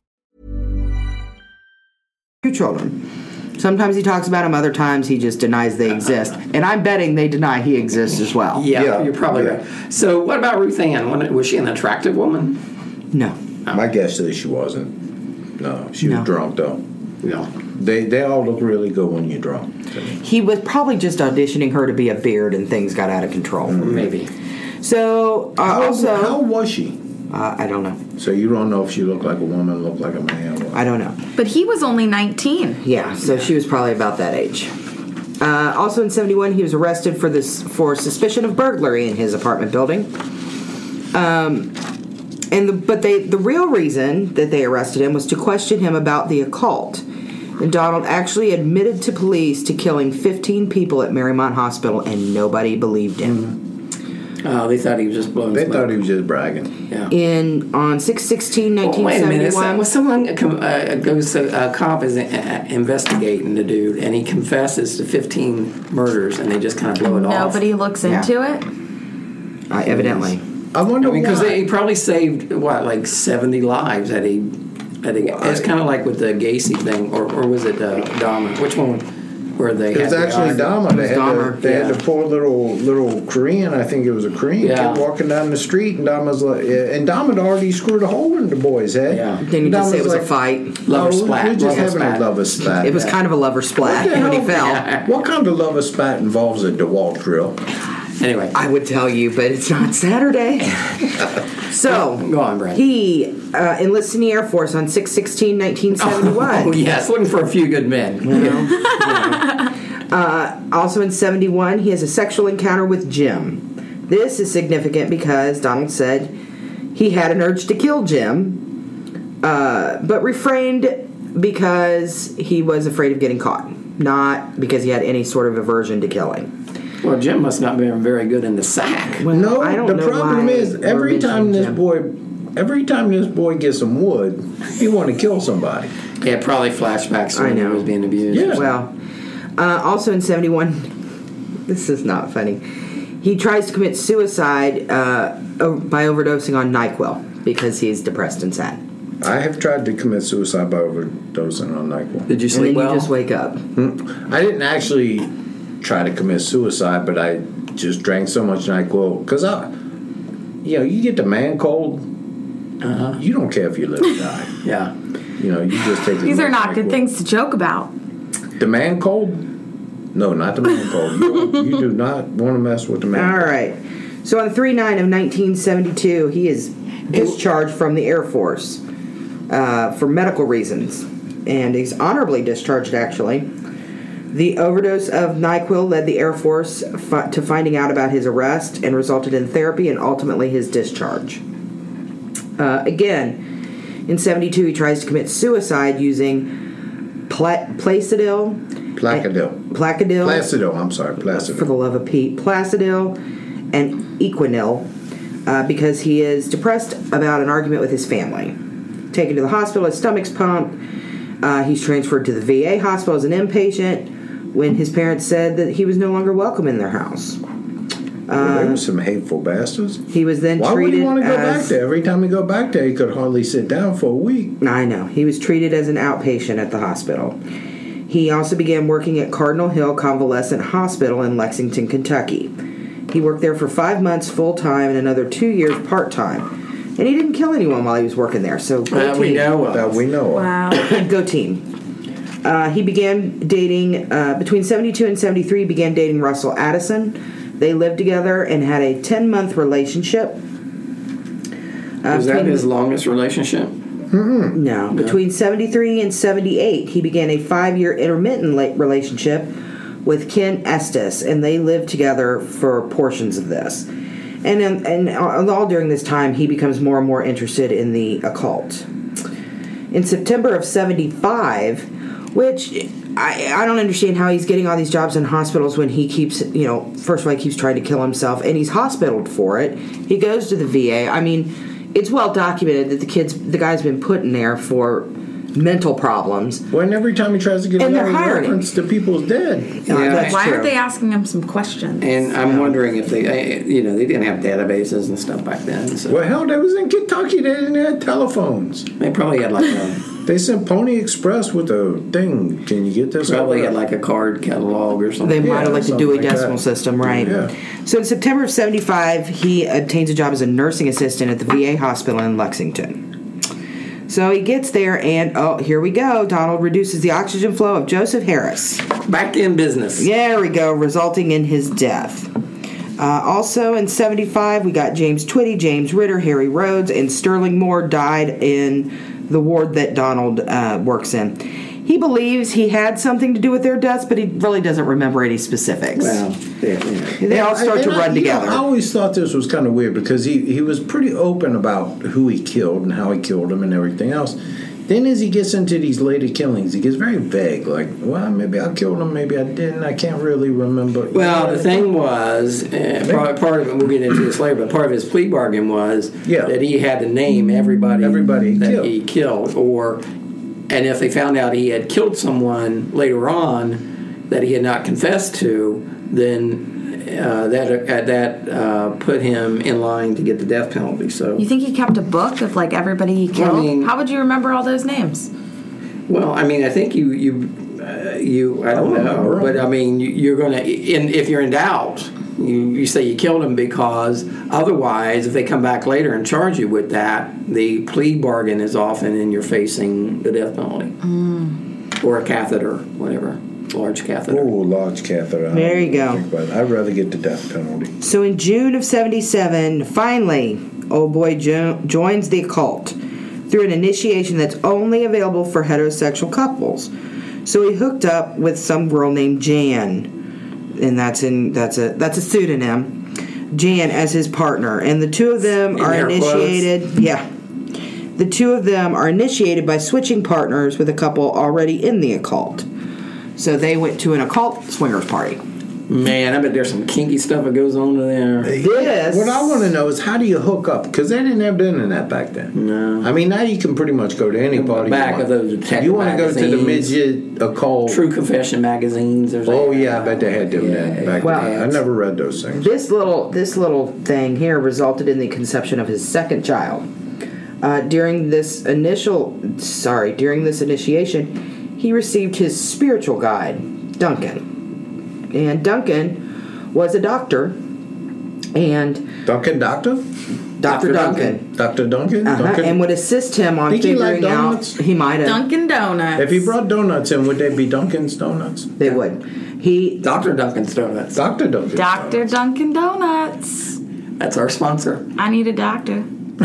2 children. Sometimes he talks about them, other times he just denies they exist. And I'm betting they deny he exists as well. Yeah. You're probably right. So what about Ruth Ann? Was she an attractive woman? No. My guess is she wasn't. No, she was drunk though. No. They all look really good when you're drunk. He was probably just auditioning her to be a beard and things got out of control. Maybe. So, how was she? I don't know. So you don't know if she looked like a woman, looked like a man? I don't know. But he was only 19. Yeah, so she was probably about that age. Also in 71, he was arrested for suspicion of burglary in his apartment building. But the real reason that they arrested him was to question him about the occult. And Donald actually admitted to police to killing 15 people at Marymount Hospital, and nobody believed him. Oh, they thought he was just blowing smoke. They thought he was just bragging. Yeah. On 6/16/1971... Wait a minute. A cop is investigating the dude, and he confesses to 15 murders, and they just kind of blow it off. Nobody looks into it? Evidently. I wonder because he probably saved, like 70 lives at a... It's kind of like with the Gacy thing, or was it Dahmer? Which one? Where they it was actually Dahmer. They had the poor little Korean. I think it was a Korean kid walking down the street, and Dahmer's like, and Dahmer already screwed a hole in the boy's head. Yeah. Then you just say it was a fight. Lover splat. We're just having a lover spat. It was kind of a lover splat when he fell. What kind of lover spat involves a DeWalt drill? Anyway, I would tell you, but it's not Saturday. So, go on, Brad. He enlisted in the Air Force on 6/16/1971. Oh, yes, looking for a few good men. Also in 71, he has a sexual encounter with Jim. This is significant because Donald said he had an urge to kill Jim, but refrained because he was afraid of getting caught, not because he had any sort of aversion to killing. Well, Jim must not have been very good in the sack. Well, no, I don't the know problem why is every time this Jim. boy gets some wood, he want to kill somebody. Yeah, probably flashbacks to when he was being abused. Yeah. Well, also in 71, this is not funny. He tries to commit suicide by overdosing on NyQuil because he's depressed and sad. I have tried to commit suicide by overdosing on NyQuil. Did you sleep and then well? you just wake up. I didn't actually try to commit suicide, but I just drank so much NyQuil because you get the man cold. You don't care if you live or die. Yeah. You just take. These are not good things to joke about. The man cold? No, not the man cold. You do not want to mess with the man. All right. So on 3/9 of 1972, he is discharged from the Air Force for medical reasons, and he's honorably discharged. Actually, the overdose of NyQuil led the Air Force to finding out about his arrest and resulted in therapy and ultimately his discharge. Again, in 72, he tries to commit suicide using Placidil. I'm sorry, Placidil. For the love of Pete. Placidil and Equinil because he is depressed about an argument with his family. Taken to the hospital, his stomach's pumped. He's transferred to the VA hospital as an inpatient when his parents said that he was no longer welcome in their house. They were some hateful bastards. He was then treated. Why would he want to go back there? Every time he go back there, he could hardly sit down for a week. I know. He was treated as an outpatient at the hospital. He also began working at Cardinal Hill Convalescent Hospital in Lexington, Kentucky. He worked there for 5 months full-time and another 2 years part-time. And he didn't kill anyone while he was working there, so go team. We know that we know. Wow. Go team. He began dating, between 72 and 73, he began dating Russell Addison. They lived together and had a 10-month relationship. Was that his longest relationship? No. Between 73 and 78, he began a 5-year intermittent relationship with Ken Estes, and they lived together for portions of this. And all during this time, he becomes more and more interested in the occult. In September of 75, which I don't understand how he's getting all these jobs in hospitals when he keeps, first of all, he keeps trying to kill himself, and he's hospitaled for it. He goes to the VA. I mean, it's well documented that the guy's been put in there for mental problems. Well, and every time he tries to get a reference, the people's dead. That's Why true. aren't they asking him some questions? And I'm wondering if they didn't have databases and stuff back then. So. Well, hell, they was in Kentucky. They didn't have telephones. They probably had They sent Pony Express with a thing. Can you get this? Probably had like a card catalog or something. They might have the Dewey Decimal System, right? Yeah. So in September of 75, he obtains a job as a nursing assistant at the VA hospital in Lexington. So he gets there, and here we go. Donald reduces the oxygen flow of Joseph Harris. Back in business. Yeah, there we go, resulting in his death. Also in 75, we got James Twitty, James Ritter, Harry Rhodes, and Sterling Moore died in the ward that Donald works in. He believes he had something to do with their deaths, but he really doesn't remember any specifics. Well, They all start to run together. I always thought this was kind of weird because he was pretty open about who he killed and how he killed him and everything else. Then as he gets into these later killings, he gets very vague. Like, well, maybe I killed him, maybe I didn't. I can't really remember. Well, the thing was, part of it, we'll get into this later, but part of his plea bargain was that he had to name everybody that he killed. And if they found out he had killed someone later on that he had not confessed to, then that put him in line to get the death penalty. So You think he kept a book of like everybody he killed? I mean, how would you remember all those names? Well, I mean, I think you I don't know, but I mean, you're gonna, if you're in doubt, you say you killed him because otherwise, if they come back later and charge you with that, the plea bargain is often and you're facing the death penalty or a catheter, whatever. Large catheter. Oh, large catheter. There you go. I'd rather get the death penalty. So in June of 77, finally, old boy joins the occult through an initiation that's only available for heterosexual couples. So he hooked up with some girl named Jan, and that's a pseudonym, Jan as his partner, and the two of them are initiated. Yeah. The two of them are initiated by switching partners with a couple already in the occult. So they went to an occult swingers party. Man, I bet there's some kinky stuff that goes on there. What I want to know is how do you hook up? Because they didn't have the internet back then. No. I mean, now you can pretty much go to any party. Back of those detective you want to go to the midget occult. True Confession magazines. I bet they had them then back then. I never read those things. This little thing here resulted in the conception of his second child. During this initiation, he received his spiritual guide, Duncan. And Duncan was a doctor. And Duncan? Dr. Duncan. Dr. Duncan? And would assist him on figuring out. He might have. Dunkin' Donuts. If he brought donuts in, would they be Duncan's Donuts? They would. Dr. Duncan's Donuts. Dr. Duncan's Dr. Dunkin' Donuts. That's our sponsor. I need a doctor.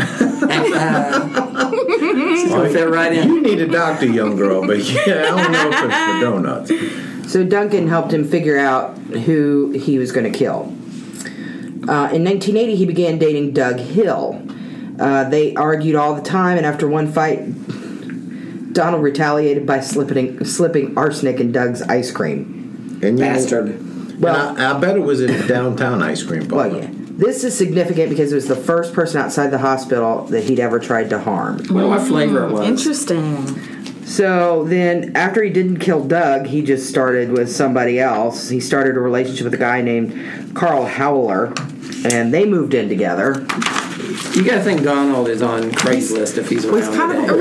Fit right in. You need a doctor, young girl, but I don't know if it's for donuts. So Duncan helped him figure out who he was going to kill. In 1980, he began dating Doug Hill. They argued all the time, and after one fight, Donald retaliated by slipping arsenic in Doug's ice cream. Bastard. Well, I bet it was a downtown ice cream parlor. Well, yeah. This is significant because it was the first person outside the hospital that he'd ever tried to harm. Well, what flavor it was. Interesting. So then, after he didn't kill Doug, he just started with somebody else. He started a relationship with a guy named Carl Howler, and they moved in together. You got to think Donald is on Craigslist if he's around today.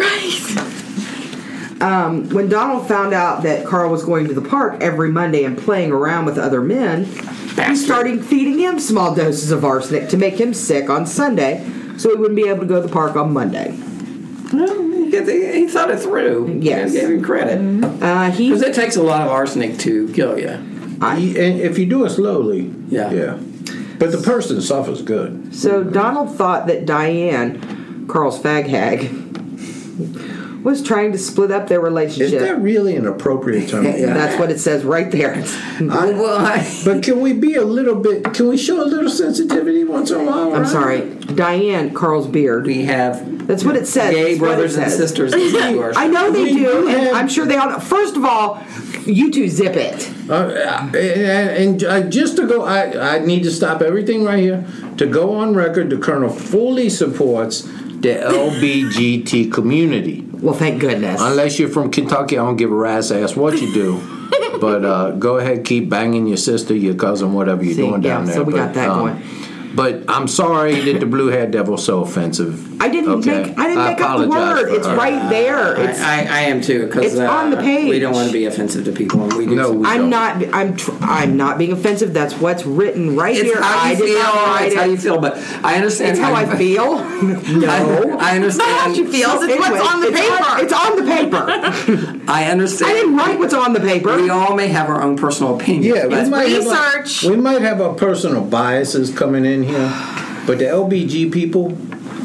Right. When Donald found out that Carl was going to the park every Monday and playing around with other men, he started feeding him small doses of arsenic to make him sick on Sunday, so he wouldn't be able to go to the park on Monday. Well, he thought it through. Yes. Gave him credit. Because it takes a lot of arsenic to kill you. And if you do it slowly, yeah. But the person suffers good. So Donald thought that Diane, Carl's fag hag, was trying to split up their relationship. Is that really an appropriate term? That's what it says right there. But can we be a little bit? Can we show a little sensitivity once in a while? I'm sorry, Diane, Carl's beard. We have. That's what it says. Gay brothers and sisters. I know they do, and I'm sure they all. First of all, you two zip it. And just to go, I need to stop everything right here. To go on record, the Colonel fully supports the LBGT community. Well, thank goodness. Unless you're from Kentucky, I don't give a rat's ass what you do. But go ahead, keep banging your sister, your cousin, whatever you're doing down there. So we got that going. But I'm sorry that the Blue Haired Devil's so offensive. I didn't make up the word. It's right there. I am too. It's on the page. We don't want to be offensive to people, and we do. No, we I'm don't. I'm not being offensive. That's what's written right it's here. How you feel. It's how you feel. But I understand. It's how I feel. No, I understand. It's not how you feel. It's what's on the paper. It's on the paper. I understand. I didn't write what's on the paper. We all may have our own personal opinions. Yeah, it's research. We might have our personal biases coming in here, but the LBG people,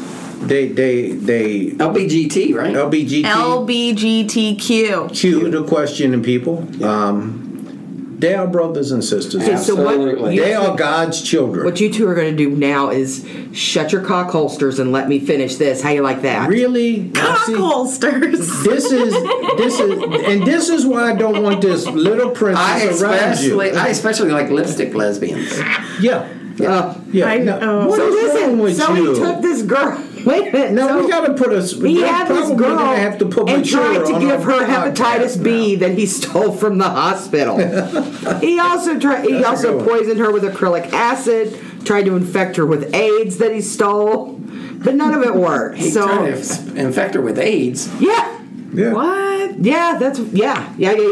they LBGT, right? LBGT. LBGTQ. Q the questioning people. They are brothers and sisters. Okay, so they are God's children. What you two are going to do now is shut your cock holsters and let me finish this. How you like that? Really? Cock holsters. This is why I don't want this little princess around you. I especially like lipstick lesbians. Yeah. What is wrong with so you? he took this girl. Wait a minute. No, so we got to put a. He had this girl have to put and tried to give her podcast hepatitis B that he stole from the hospital. He also poisoned her with acrylic acid. Tried to infect her with AIDS that he stole, but none of it worked. He tried to infect her with AIDS. Yeah. What? Yeah, that's yeah.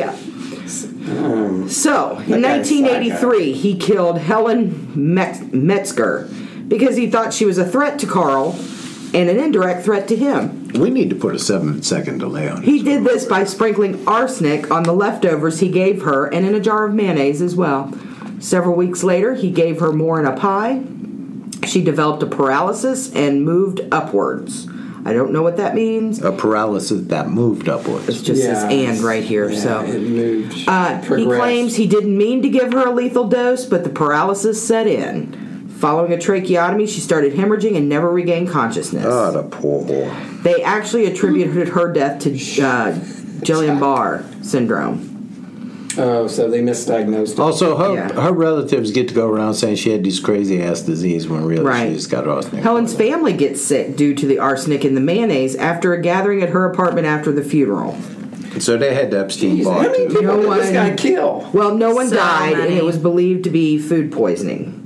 So, in 1983, he killed Helen Metzger because he thought she was a threat to Carl and an indirect threat to him. We need to put a 7-second delay on it. He did this by sprinkling arsenic on the leftovers he gave her and in a jar of mayonnaise as well. Several weeks later, he gave her more in a pie. She developed a paralysis and moved upwards. I don't know what that means. A paralysis that moved upwards. It's just this and right here. Yeah, it moved. He claims he didn't mean to give her a lethal dose, but the paralysis set in. Following a tracheotomy, she started hemorrhaging and never regained consciousness. Oh, the poor whore. They actually attributed her death to Guillain-Barré syndrome. Oh, so they misdiagnosed her. Also, her relatives get to go around saying she had this crazy-ass disease when really she just got arsenic. Helen's family gets sick due to the arsenic in the mayonnaise after a gathering at her apartment after the funeral. So they had the Epstein bar, How many people did this guy kill? Well, no one So died, many. and it was believed to be food poisoning.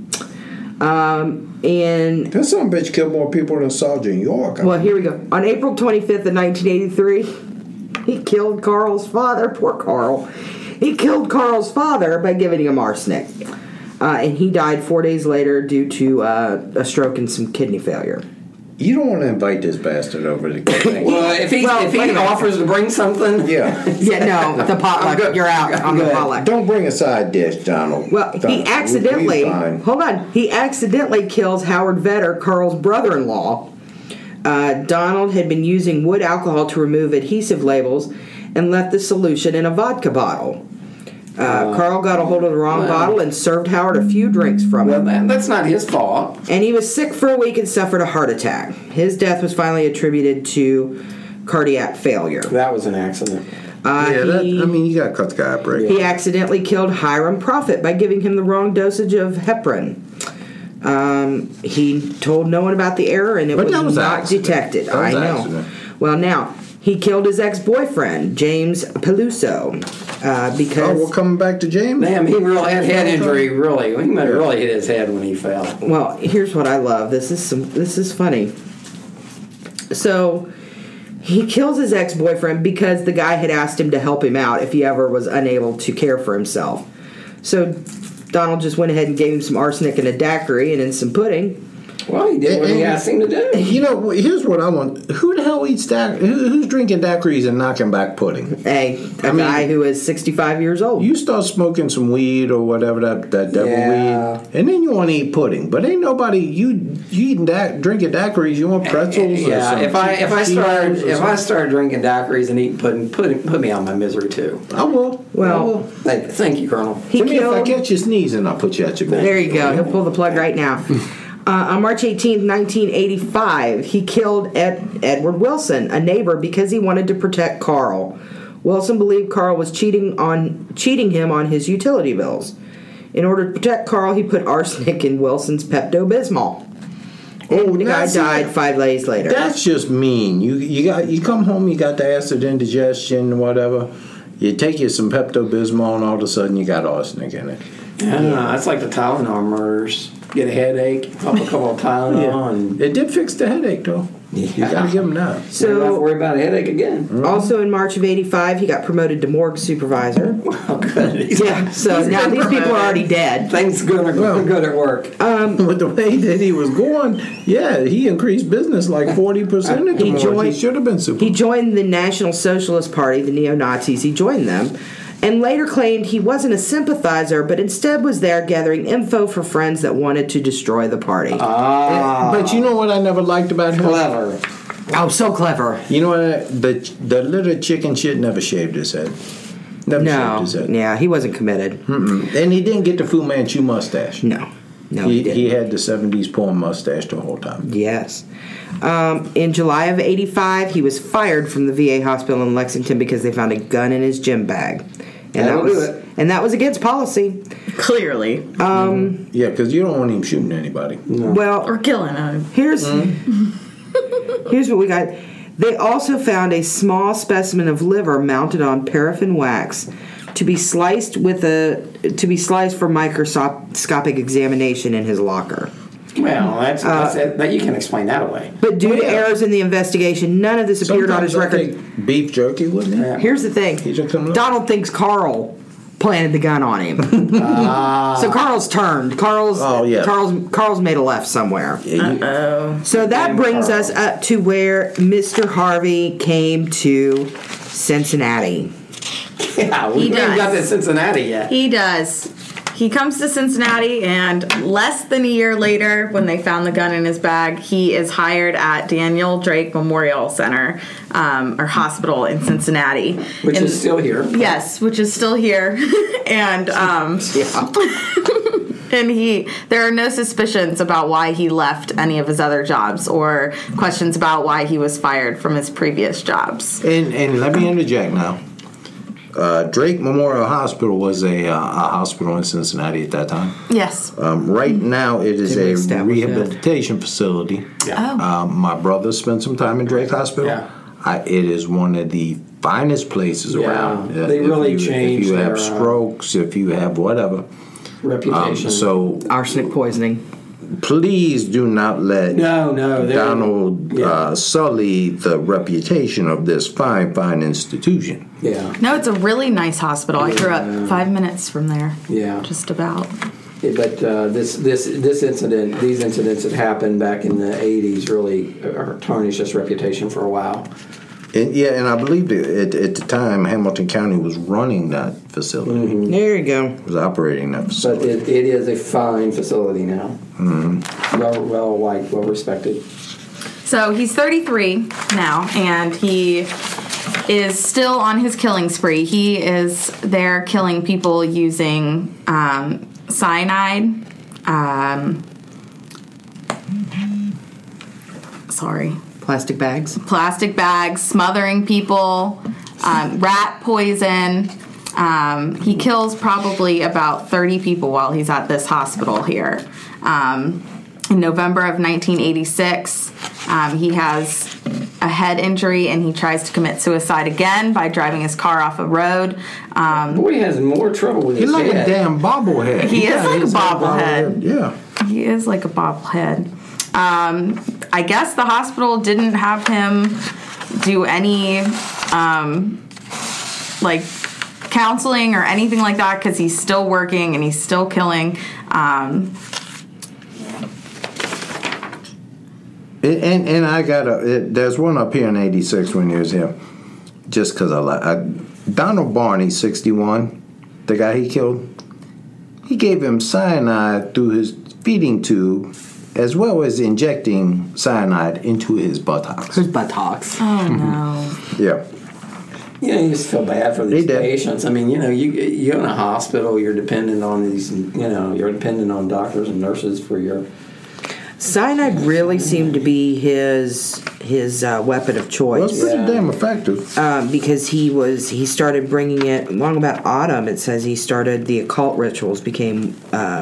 And that son bitch killed more people than Sergeant York. Well, here we go. On April 25th of 1983, he killed Carl's father. Poor Carl. He killed Carl's father by giving him arsenic. And he died 4 days later due to a stroke and some kidney failure. You don't want to invite this bastard over to get things. Well, if he offers to bring something, yeah, no, the potluck. You're out on the potluck. Don't bring a side dish, Donald. Well, he accidentally hold on. He accidentally kills Howard Vetter, Carl's brother-in-law. Donald had been using wood alcohol to remove adhesive labels and left the solution in a vodka bottle. Carl got a hold of the wrong bottle and served Howard a few drinks from it. That's not his fault. And he was sick for a week and suffered a heart attack. His death was finally attributed to cardiac failure. That was an accident. You got to cut the guy a break. He accidentally killed Hiram Prophet by giving him the wrong dosage of heparin. He told no one about the error, and it was not detected. I know. Accident. Well, now, he killed his ex-boyfriend, James Peluso, because... Oh, we're coming back to James? Damn, he really had head injury, really. He might have really hit his head when he fell. Well, here's what I love. This is funny. So, he kills his ex-boyfriend because the guy had asked him to help him out if he ever was unable to care for himself. So, Donald just went ahead and gave him some arsenic and a daiquiri and then some pudding. Well, he did what he asked him to do. You know, here's what I want. Who the hell eats daiquiris? Who's drinking daiquiris and knocking back pudding? A guy who is 65 years old. You start smoking some weed or whatever, that devil weed, and then you want to eat pudding. But ain't nobody, you eating drinking daiquiris, you want pretzels or something. If I start drinking daiquiris and eating pudding, put me out of my misery too. I will. Well, thank you, Colonel. If I catch you sneezing, I'll put you at your bed. There you go. He'll pull the plug right now. On March 18th, 1985, he killed Edward Wilson, a neighbor, because he wanted to protect Carl. Wilson believed Carl was cheating him on his utility bills. In order to protect Carl, he put arsenic in Wilson's Pepto-Bismol. And the guy died 5 days later. That's just mean. You come home, you got the acid indigestion, whatever. You take you some Pepto-Bismol, and all of a sudden you got arsenic in it. Yeah, that's like the Tylenol murders. Get a headache, pop a couple of Tylenol, and it did fix the headache though. Yeah. You got to give him that. So you don't have to worry about a headache again. Also, in March of '85, he got promoted to morgue supervisor. Well, good. So now these people are already dead. Things good at work. With the way that he was going, he increased business like 40% at the morgue. He should have been supervisor. He joined the National Socialist Party, the neo-Nazis. He joined them. and later claimed he wasn't a sympathizer, but instead was there gathering info for friends that wanted to destroy the party. But you know what I never liked about him? Clever. Oh, so clever. You know what? The little chicken shit never shaved his head. Never shaved his head. Yeah, he wasn't committed. And he didn't get the Fu Manchu mustache. No, he didn't. He had the 70s porn mustache the whole time. Yes. In July of 85, he was fired from the VA hospital in Lexington because they found a gun in his gym bag. And that was against policy. Clearly. Yeah, because you don't want him shooting anybody. No. Well, or killing him. Here's what we got. They also found a small specimen of liver mounted on paraffin wax to be sliced for microscopic examination in his locker. Well, that you can explain that away. But due to errors in the investigation, none of this appeared on his record. Beef jerky, wouldn't it? Yeah. Here's the thing. Donald thinks Carl planted the gun on him. So Carl's turned. Carl's made a left somewhere. So that brings us up to where Mr. Harvey came to Cincinnati. Yeah, we haven't got to Cincinnati yet. He does. He comes to Cincinnati, and less than a year later, when they found the gun in his bag, he is hired at Daniel Drake Memorial Center, or hospital in Cincinnati. Which is still here. Yes, which is still here. And, and there are no suspicions about why he left any of his other jobs or questions about why he was fired from his previous jobs. And let me interject now. Drake Memorial Hospital was a hospital in Cincinnati at that time. Yes. Right now, it is a rehabilitation facility. Yeah. My brother spent some time in Drake Hospital. Yeah. It is one of the finest places around. They really changed. If you have strokes, if you have whatever. Reputation. So arsenic poisoning. Please do not let Donald sully the reputation of this fine Yeah. institution. No, it's a really nice hospital. I grew up 5 minutes from there. Yeah. Just about. Yeah, but these incidents that happened back in the 80s really tarnished his reputation for a while. And I believe at the time Hamilton County was running that facility. Mm-hmm. There you go. Was operating that facility. But it is a fine facility now. Mm-hmm. Well respected. So he's 33 now, and he is still on his killing spree. He is there killing people using cyanide. Plastic bags, smothering people, rat poison. He kills probably about 30 people while he's at this hospital here. In November of 1986, he has a head injury, and he tries to commit suicide again by driving his car off a road. Boy, he has more trouble with his head. He's like a damn bobblehead. He is like a bobblehead. Yeah. He is like a bobblehead. I guess the hospital didn't have him do any, counseling or anything like that because he's still working and he's still killing. And I there's one up here in 86 when he was here, just because Donald Barney, 61, the guy he killed, he gave him cyanide through his feeding tube, as well as injecting cyanide into his buttocks. Oh, no. Yeah. You just feel bad for these patients. I mean, you're in a hospital, you're dependent on these, you're dependent on doctors and nurses for your... Cyanide really seemed to be his weapon of choice. Well, it's pretty damn effective. Because he started bringing it along about autumn. It says the occult rituals became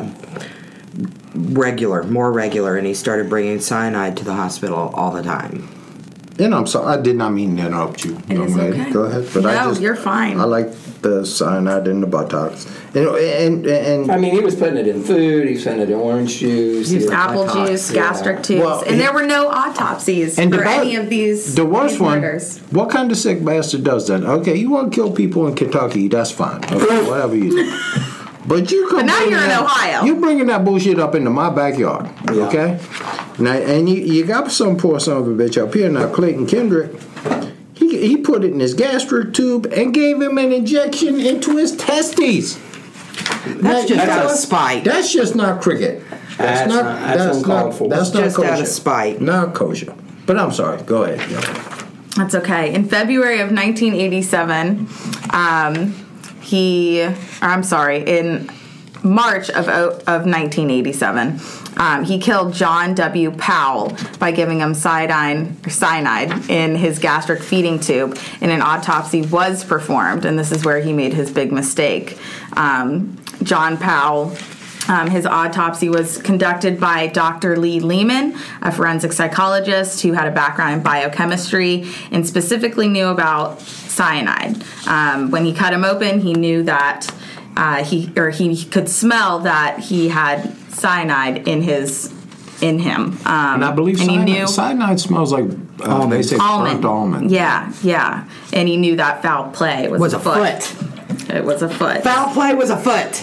more regular, and he started bringing cyanide to the hospital all the time. And I'm sorry, I did not mean to interrupt you, young lady. Okay. Go ahead. But you're fine. I like the cyanide in the buttocks. And I mean, he was putting it in food. He was putting it in orange juice. Apple juice, gastric tubes. And there were no autopsies for any of these The worst one, murders. What kind of sick bastard does that? Okay, you want to kill people in Kentucky, that's fine. Okay, whatever you do. But now you're in Ohio. You bringing that bullshit up into my backyard, okay? Now, and you got some poor son of a bitch up here now, Clayton Kendrick. He he put it in his gastric tube and gave him an injection into his testes. That's just out of spite. That's just not cricket. That's uncalled for. That's not just kosher. out of spite. Not kosher. But I'm sorry. Go ahead. That's okay. In February of 1987, in March of 1987, he killed John W. Powell by giving him cyanide in his gastric feeding tube, and an autopsy was performed, and this is where he made his big mistake. John Powell, his autopsy was conducted by Dr. Lee Lehman, a forensic psychologist who had a background in biochemistry and specifically knew about cyanide. When he cut him open, he knew that he could smell that he had cyanide in him. And I believe cyanide smells like they say burnt almond. Yeah. And he knew that foul play was a foot. It was a foot. Foul play was a foot.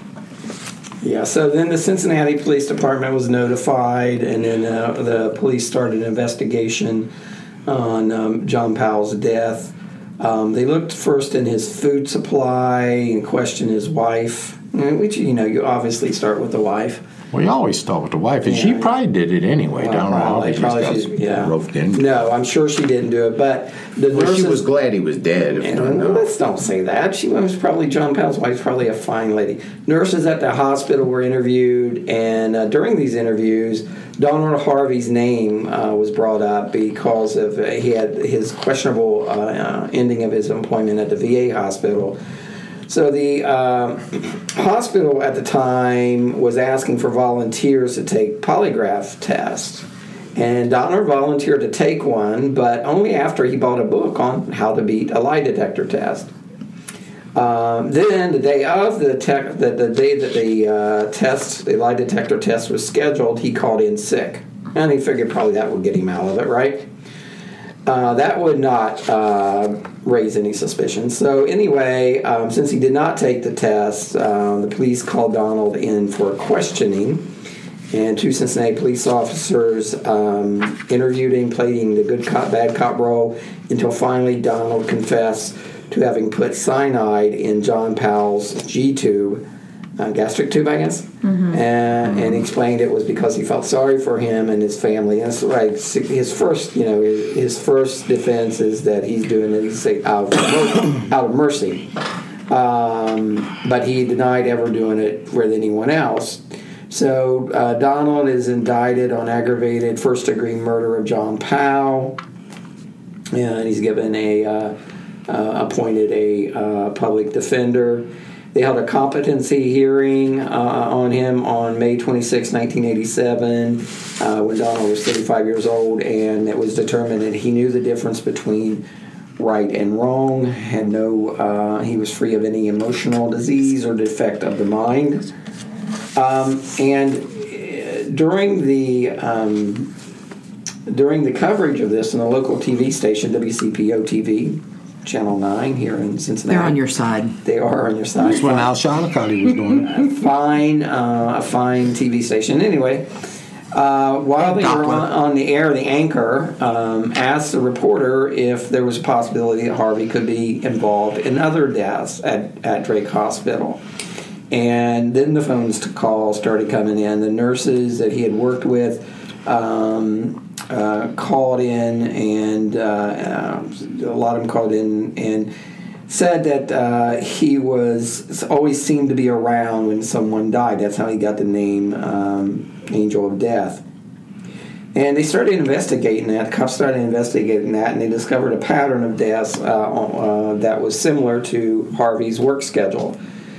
Yeah, so then the Cincinnati Police Department was notified, and then the police started an investigation on John Powell's death. They looked first in his food supply and questioned his wife, which, you obviously start with the wife. Well, you always start with the wife, and she probably did it anyway. Roped in. No, I'm sure she didn't do it, but she was glad he was dead. Let's don't say that. She was probably, John Powell's wife, probably a fine lady. Nurses at the hospital were interviewed, and during these interviews, Donald Harvey's name was brought up because of he had his questionable ending of his employment at the VA hospital. So the hospital at the time was asking for volunteers to take polygraph tests. And Donner volunteered to take one, but only after he bought a book on how to beat a lie detector test. Then the day of the day that the lie detector test was scheduled, he called in sick. And he figured probably that would get him out of it, right? That would not raise any suspicion. So anyway, since he did not take the test, the police called Donald in for questioning, and two Cincinnati police officers interviewed him, playing the good cop, bad cop role, until finally Donald confessed to having put cyanide in John Powell's G-tube, gastric tube, I guess, and he explained it was because he felt sorry for him and his family. And that's right. His first defense is that he's doing it out of mercy, but he denied ever doing it with anyone else. So Donald is indicted on aggravated first-degree murder of John Powell, and he's given appointed a public defender. They held a competency hearing on him on May 26, 1987, when Donald was 35 years old, and it was determined that he knew the difference between right and wrong, had he was free of any emotional disease or defect of the mind. And during the coverage of this in the local TV station, WCPO TV, Channel 9 here in Cincinnati. They're on your side. They are on your side. That's when Al Shawnacotty was doing it. A fine TV station. Anyway, while they were on the air, the anchor asked the reporter if there was a possibility that Harvey could be involved in other deaths at Drake Hospital. And then the phones to call started coming in. The nurses that he had worked with called in, and a lot of them called in and said that he always seemed to be around when someone died. That's how he got the name Angel of Death. And they started investigating that. Cops started investigating that, and they discovered a pattern of deaths that was similar to Harvey's work schedule.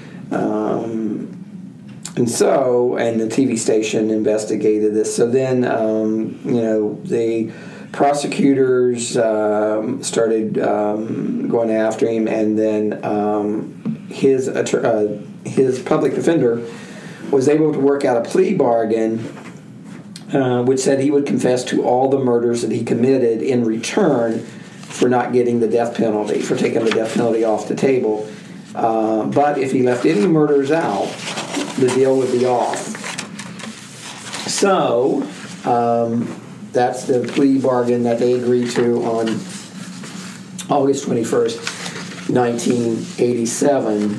And the TV station investigated this. So then, the prosecutors started going after him, and then his public defender was able to work out a plea bargain, which said he would confess to all the murders that he committed in return for not getting the death penalty, for taking the death penalty off the table. But if he left any murders out, the deal would be off. So that's the plea bargain that they agreed to August 21st, 1987.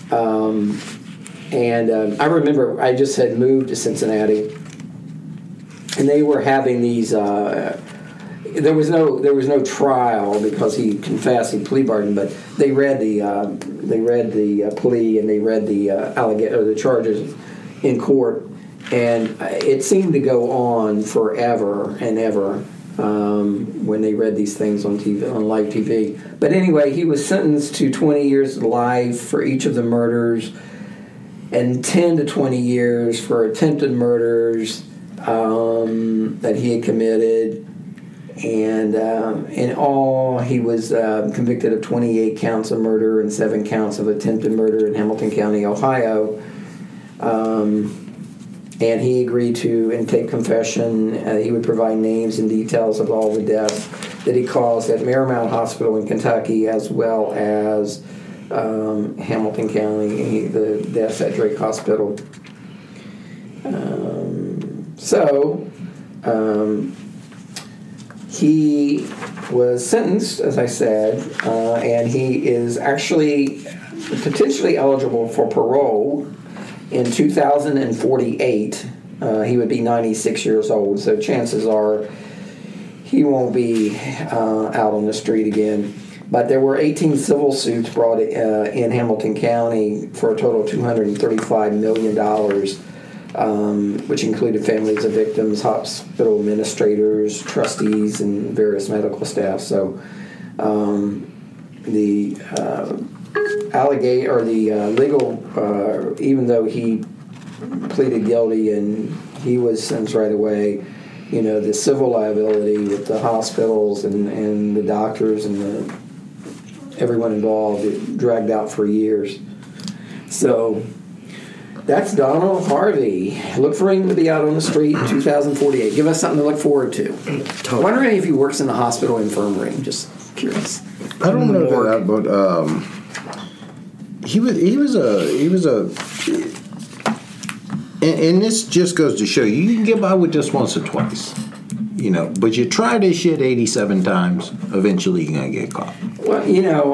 I remember I just had moved to Cincinnati, and they were having these. There was no trial because he confessed, he plea bargained, but they read the plea and they read the charges in court, and it seemed to go on forever and ever when they read these things on TV, on live TV. But anyway, he was sentenced to 20 years to life for each of the murders, and 10 to 20 years for attempted murders that he had committed. And in all, he was convicted of 28 counts of murder and 7 counts of attempted murder in Hamilton County, Ohio. And he agreed to and take confession. He would provide names and details of all the deaths that he caused at Marymount Hospital in Kentucky, as well as Hamilton County, the deaths at Drake Hospital. He was sentenced, as I said, and he is actually potentially eligible for parole in 2048. He would be 96 years old, so chances are he won't be out on the street again. But there were 18 civil suits brought in Hamilton County for a total of $235 million, which included families of victims, hospital administrators, trustees, and various medical staff. So the legal, even though he pleaded guilty and he was sentenced right away, the civil liability with the hospitals and the doctors and everyone involved, it dragged out for years. So that's Donald Harvey. Look for him to be out on the street in 2048. Give us something to look forward to. Totally. Wondering if he works in the hospital infirmary. I'm just curious. I don't know that, but he was a. And this just goes to show you can get by with this once or twice, But you try this shit 87 times, eventually you're gonna get caught. Well,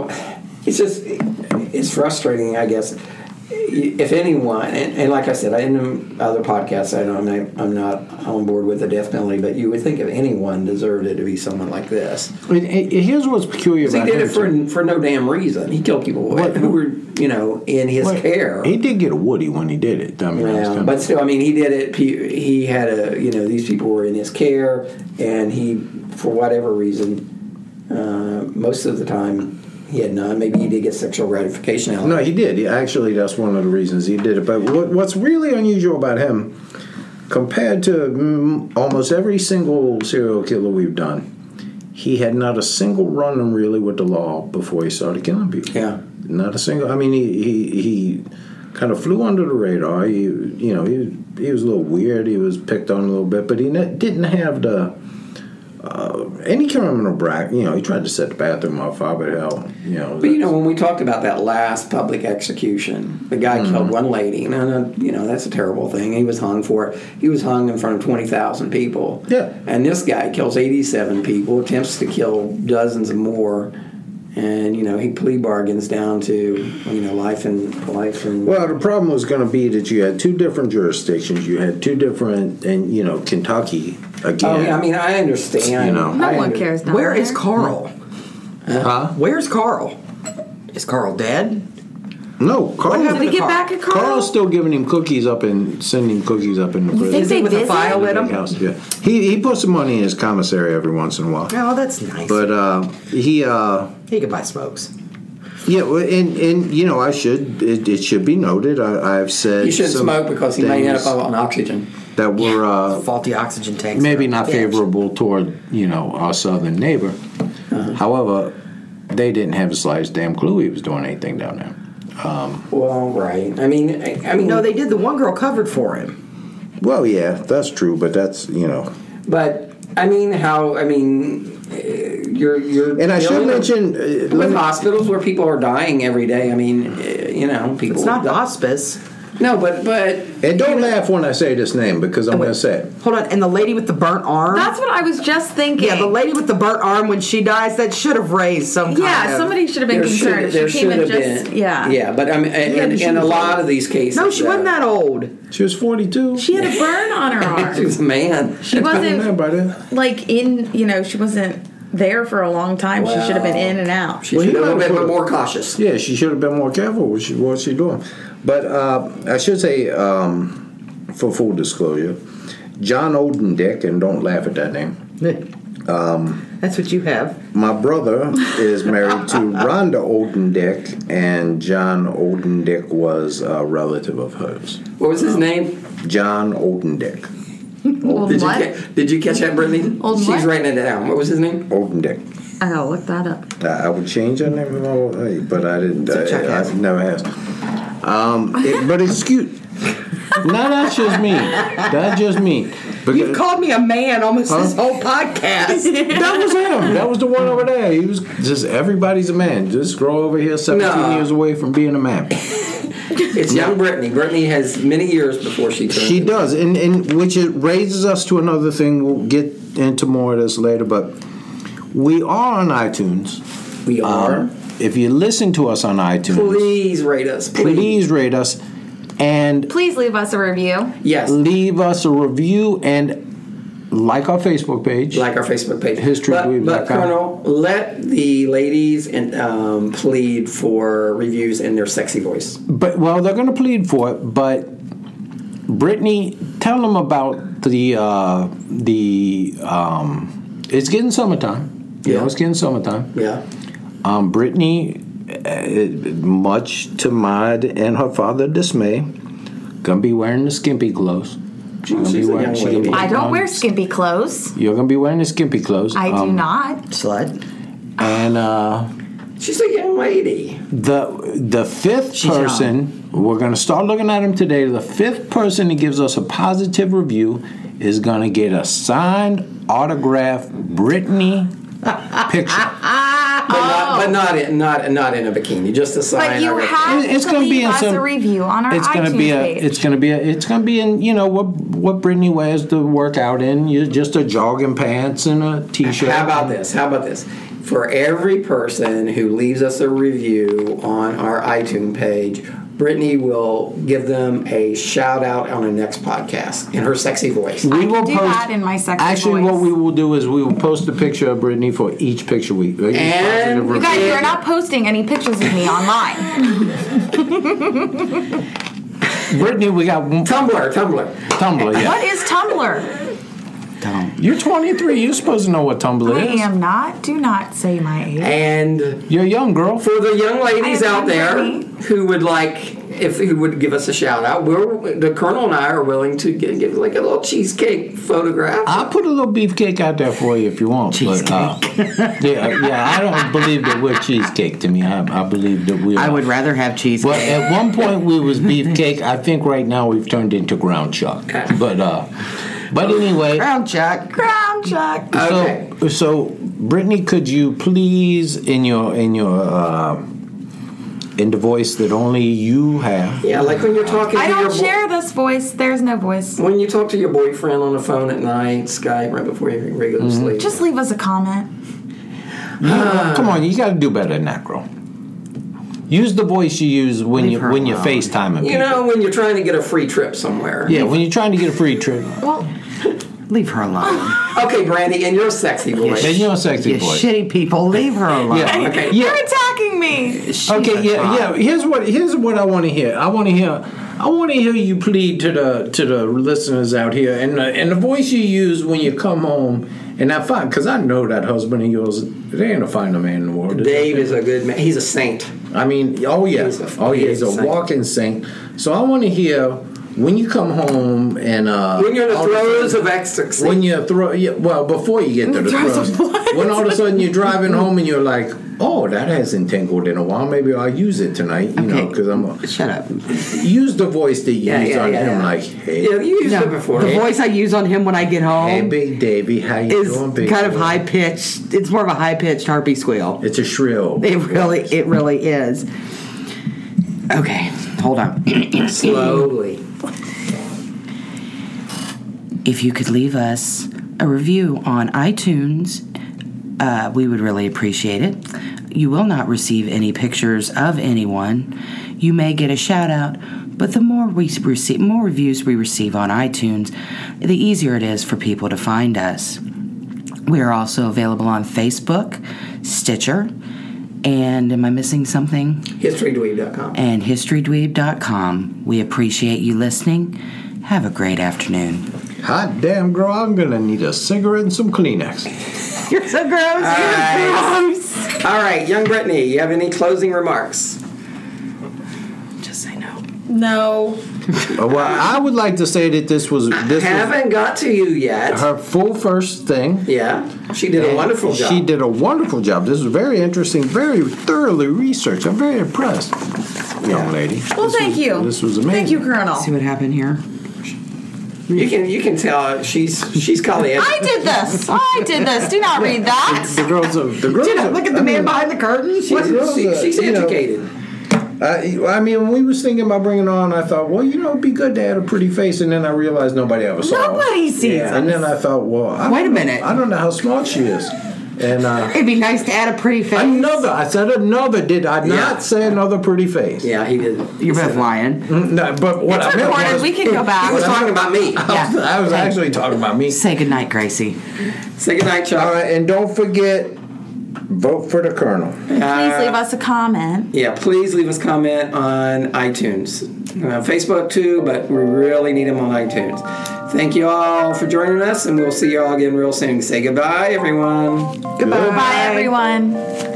it's frustrating, I guess. If anyone, and like I said, in other podcasts, I'm not on board with the death penalty, but you would think if anyone deserved it to be someone like this. Here's what's peculiar about him. He did it for no damn reason. He killed people who were, in his care. He did get a Woody when he did it. But still, he did it. He had these people were in his care, and he, for whatever reason, most of the time, he had none. Maybe he did get sexual gratification out of it. No, he did. Actually, that's one of the reasons he did it. But what's really unusual about him, compared to almost every single serial killer we've done, he had not a single run-in really with the law before he started killing people. Yeah. Not a single. He kind of flew under the radar. He was a little weird. He was picked on a little bit, but he didn't have the any criminal brag. He tried to set the bathroom on fire, but hell, But when we talked about that last public execution, the guy killed one lady. That's a terrible thing. He was hung for it. He was hung in front of 20,000 people. Yeah. And this guy kills 87 people, attempts to kill dozens of more. And he plea bargains down to life and. Well, the problem was going to be that you had two different jurisdictions. You had two different, and Kentucky again. Oh, yeah, I understand. No one cares. Where is Carl? Huh? Where's Carl? Is Carl dead? No, Carl. Did we get back at Carl? Carl's still giving him cookies up and sending cookies up in the prison. Is he with a file with him? House, yeah. He puts some money in his commissary every once in a while. Oh, that's nice. But he could buy smokes. Yeah, and I should. It should be noted. I've said he should smoke because he may end up on oxygen. That were faulty oxygen tanks. Maybe not favorable toward our southern neighbor. However, they didn't have the slightest damn clue he was doing anything down there. Well, right. I mean, no, they did. The one girl covered for him. Well, yeah, that's true, but that's But you're. And I should mention with hospitals where people are dying every day. People. It's not hospice. No, but And don't laugh when I say this name because I'm going to say it. Hold on, and the lady with the burnt arm? That's what I was just thinking. Yeah, the lady with the burnt arm, when she dies, that should have raised some kind of... Yeah, somebody should have been concerned if she came and just... Yeah, but I mean, in a lot of these cases... No, she wasn't that old. She was 42. She had a burn on her arm. She was a man. She wasn't, like, she wasn't there for a long time. She should have been in and out. She should have been more cautious. Yeah, she should have been more careful what she doing. But I should say, for full disclosure, John Odendick, and don't laugh at that name. That's what you have. My brother is married to Rhonda Odendick, and John Odendick was a relative of hers. What was his name? John Odendick. Did you catch that, Brittany? She's writing it down. What was his name? Odendick. I gotta look that up. I would change her name, but I didn't. I never asked. But it's cute. No, that's just me. That's just me. You've called me a man almost this whole podcast. That was him. That was the one over there. He was just, everybody's a man. Just grow over here 17 years away from being a man. It's young Brittany. Brittany has many years before she turns. She does, and which it raises us to another thing. We'll get into more of this later, but we are on iTunes. We are. If you listen to us on iTunes, please rate us. Please rate us. And please leave us a review. Yes. Leave us a review and like our Facebook page. HistoryDweebs.com. But Colonel, let the ladies and plead for reviews in their sexy voice. But they're going to plead for it. But Brittany, tell them about the it's getting summertime. Yeah, it's getting summertime. Yeah. Brittany, much to my and her father's dismay, gonna be wearing the skimpy clothes. I don't wear skimpy clothes. You're gonna be wearing the skimpy clothes. I do not. Slut. And she's a young lady. The fifth person, we're gonna start looking at him today. The fifth person that gives us a positive review is gonna get a signed, autographed Brittany picture. But not in a bikini. Just a sign. But you have to leave us a review on our iTunes page. It's gonna be in what Brittany wears to work out in. Just a jogging pants and a t-shirt. How about this? For every person who leaves us a review on our iTunes page, Brittany will give them a shout out on the next podcast in her sexy voice. I will do that in my sexy voice. Actually, what we will do is we will post a picture of Brittany for each picture we. And you guys, you're not posting any pictures of me online. Brittany, we got Tumblr. Yeah. What is Tumblr? You're 23. You're supposed to know what Tumblr is. I am not. Do not say my age. And you're a young girl. For the young ladies out there who would give us a shout out, the Colonel and I are willing to give like a little cheesecake photograph. I'll put a little beefcake out there for you if you want. Cheesecake. I don't believe that we're cheesecake to me. I believe that we are. I would rather have cheesecake. But at one point we was beefcake. I think right now we've turned into ground chuck. But anyway, ground chuck. Okay. So Brittany, could you please in the voice that only you have? Yeah, like when you're talking. I don't share this voice. There's no voice. When you talk to your boyfriend on the phone at night, Skype, right before you go to sleep. Just leave us a comment. Come on, you got to do better than that, girl. Use the voice you use when you're FaceTiming people. You know, when you're trying to get a free trip somewhere. Yeah, when you're trying to get a free trip. Well, leave her alone. Okay, Brandy, in your sexy voice. In your sexy you voice. Shitty people, leave her alone. Yeah, okay. You're attacking me. Yeah. Here's what I want to hear. I want to hear you plead to the listeners out here, and the voice you use when you come home. And I find, because I know that husband of yours, they ain't a finer man in the world. Dave is a good man. He's a saint. I mean, he's a walking saint. So I want to hear when you come home and when you're in the throes of ecstasy. When you before you get to the throes. When all of a sudden you're driving home and you're like, oh, that hasn't tingled in a while. Maybe I'll use it tonight. You know, because shut up. Use the voice that you use on him, like, hey. Yeah, you used it before. The voice I use on him when I get home. Hey, Big Davey, how you doing, Big? Kind of high pitched. It's more of a high pitched harpy squeal. It's a shrill. It really is. Okay. Hold on. Slowly. If you could leave us a review on iTunes, we would really appreciate it. You will not receive any pictures of anyone. You may get a shout out, but the more reviews we receive on iTunes, the easier it is for people to find us. We are also available on Facebook, Stitcher, and am I missing something? HistoryDweeb.com. And HistoryDweeb.com. We appreciate you listening. Have a great afternoon. Hot damn, girl, I'm going to need a cigarette and some Kleenex. You're so gross. Gross. All right, young Brittany, you have any closing remarks? Just say no. No. Well, I would like to say that this was Haven't got to you yet. her full first thing. Yeah, she did a wonderful job. She did a wonderful job. This is very interesting, very thoroughly researched. I'm very impressed, young lady. Well, thank you. This was amazing. Thank you, Colonel. See what happened here? You can tell she's called in. I did this. I did this. Do not read that. The girls Look at the man behind the curtain. She's educated. I mean, when we was thinking about bringing her on, I thought, well, it'd be good to have a pretty face, and then I realized nobody ever saw her. Nobody sees us. And then I thought, well, Wait a minute. I don't know how smart she is. And It'd be nice to add a pretty face. I said another. Did I not say another pretty face? Yeah, he did. You're both lying. No, but what It's I meant recorded. was, We can go back. He was talking about me. I was actually talking about me. Say goodnight, Gracie. Say goodnight, Chuck. All right, and don't forget, vote for the Colonel. Please leave us a comment. Yeah, please leave us a comment on iTunes. Facebook too, but we really need them on iTunes. Thank you all for joining us, and we'll see you all again real soon. Say goodbye, everyone. Goodbye. Bye, everyone.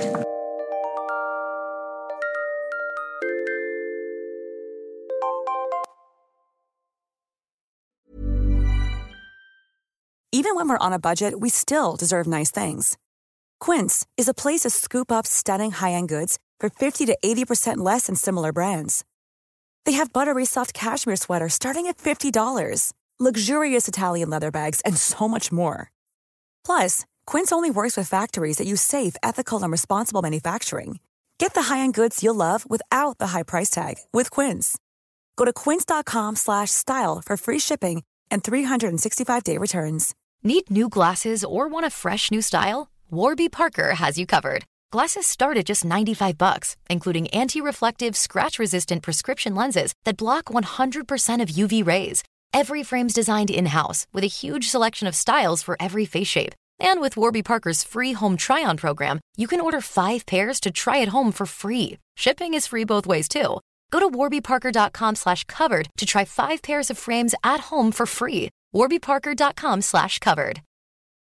Even when we're on a budget, we still deserve nice things. Quince is a place to scoop up stunning high-end goods for 50 to 80% less than similar brands. They have buttery soft cashmere sweaters starting at $50, luxurious Italian leather bags, and so much more. Plus, Quince only works with factories that use safe, ethical, and responsible manufacturing. Get the high-end goods you'll love without the high price tag with Quince. Go to quince.com/style for free shipping and 365-day returns. Need new glasses or want a fresh new style? Warby Parker has you covered. Glasses start at just $95, including anti-reflective, scratch-resistant prescription lenses that block 100% of UV rays. Every frame's designed in-house with a huge selection of styles for every face shape. And with Warby Parker's free home try-on program, you can order 5 pairs to try at home for free. Shipping is free both ways, too. Go to warbyparker.com/covered to try 5 pairs of frames at home for free. warbyparker.com/covered.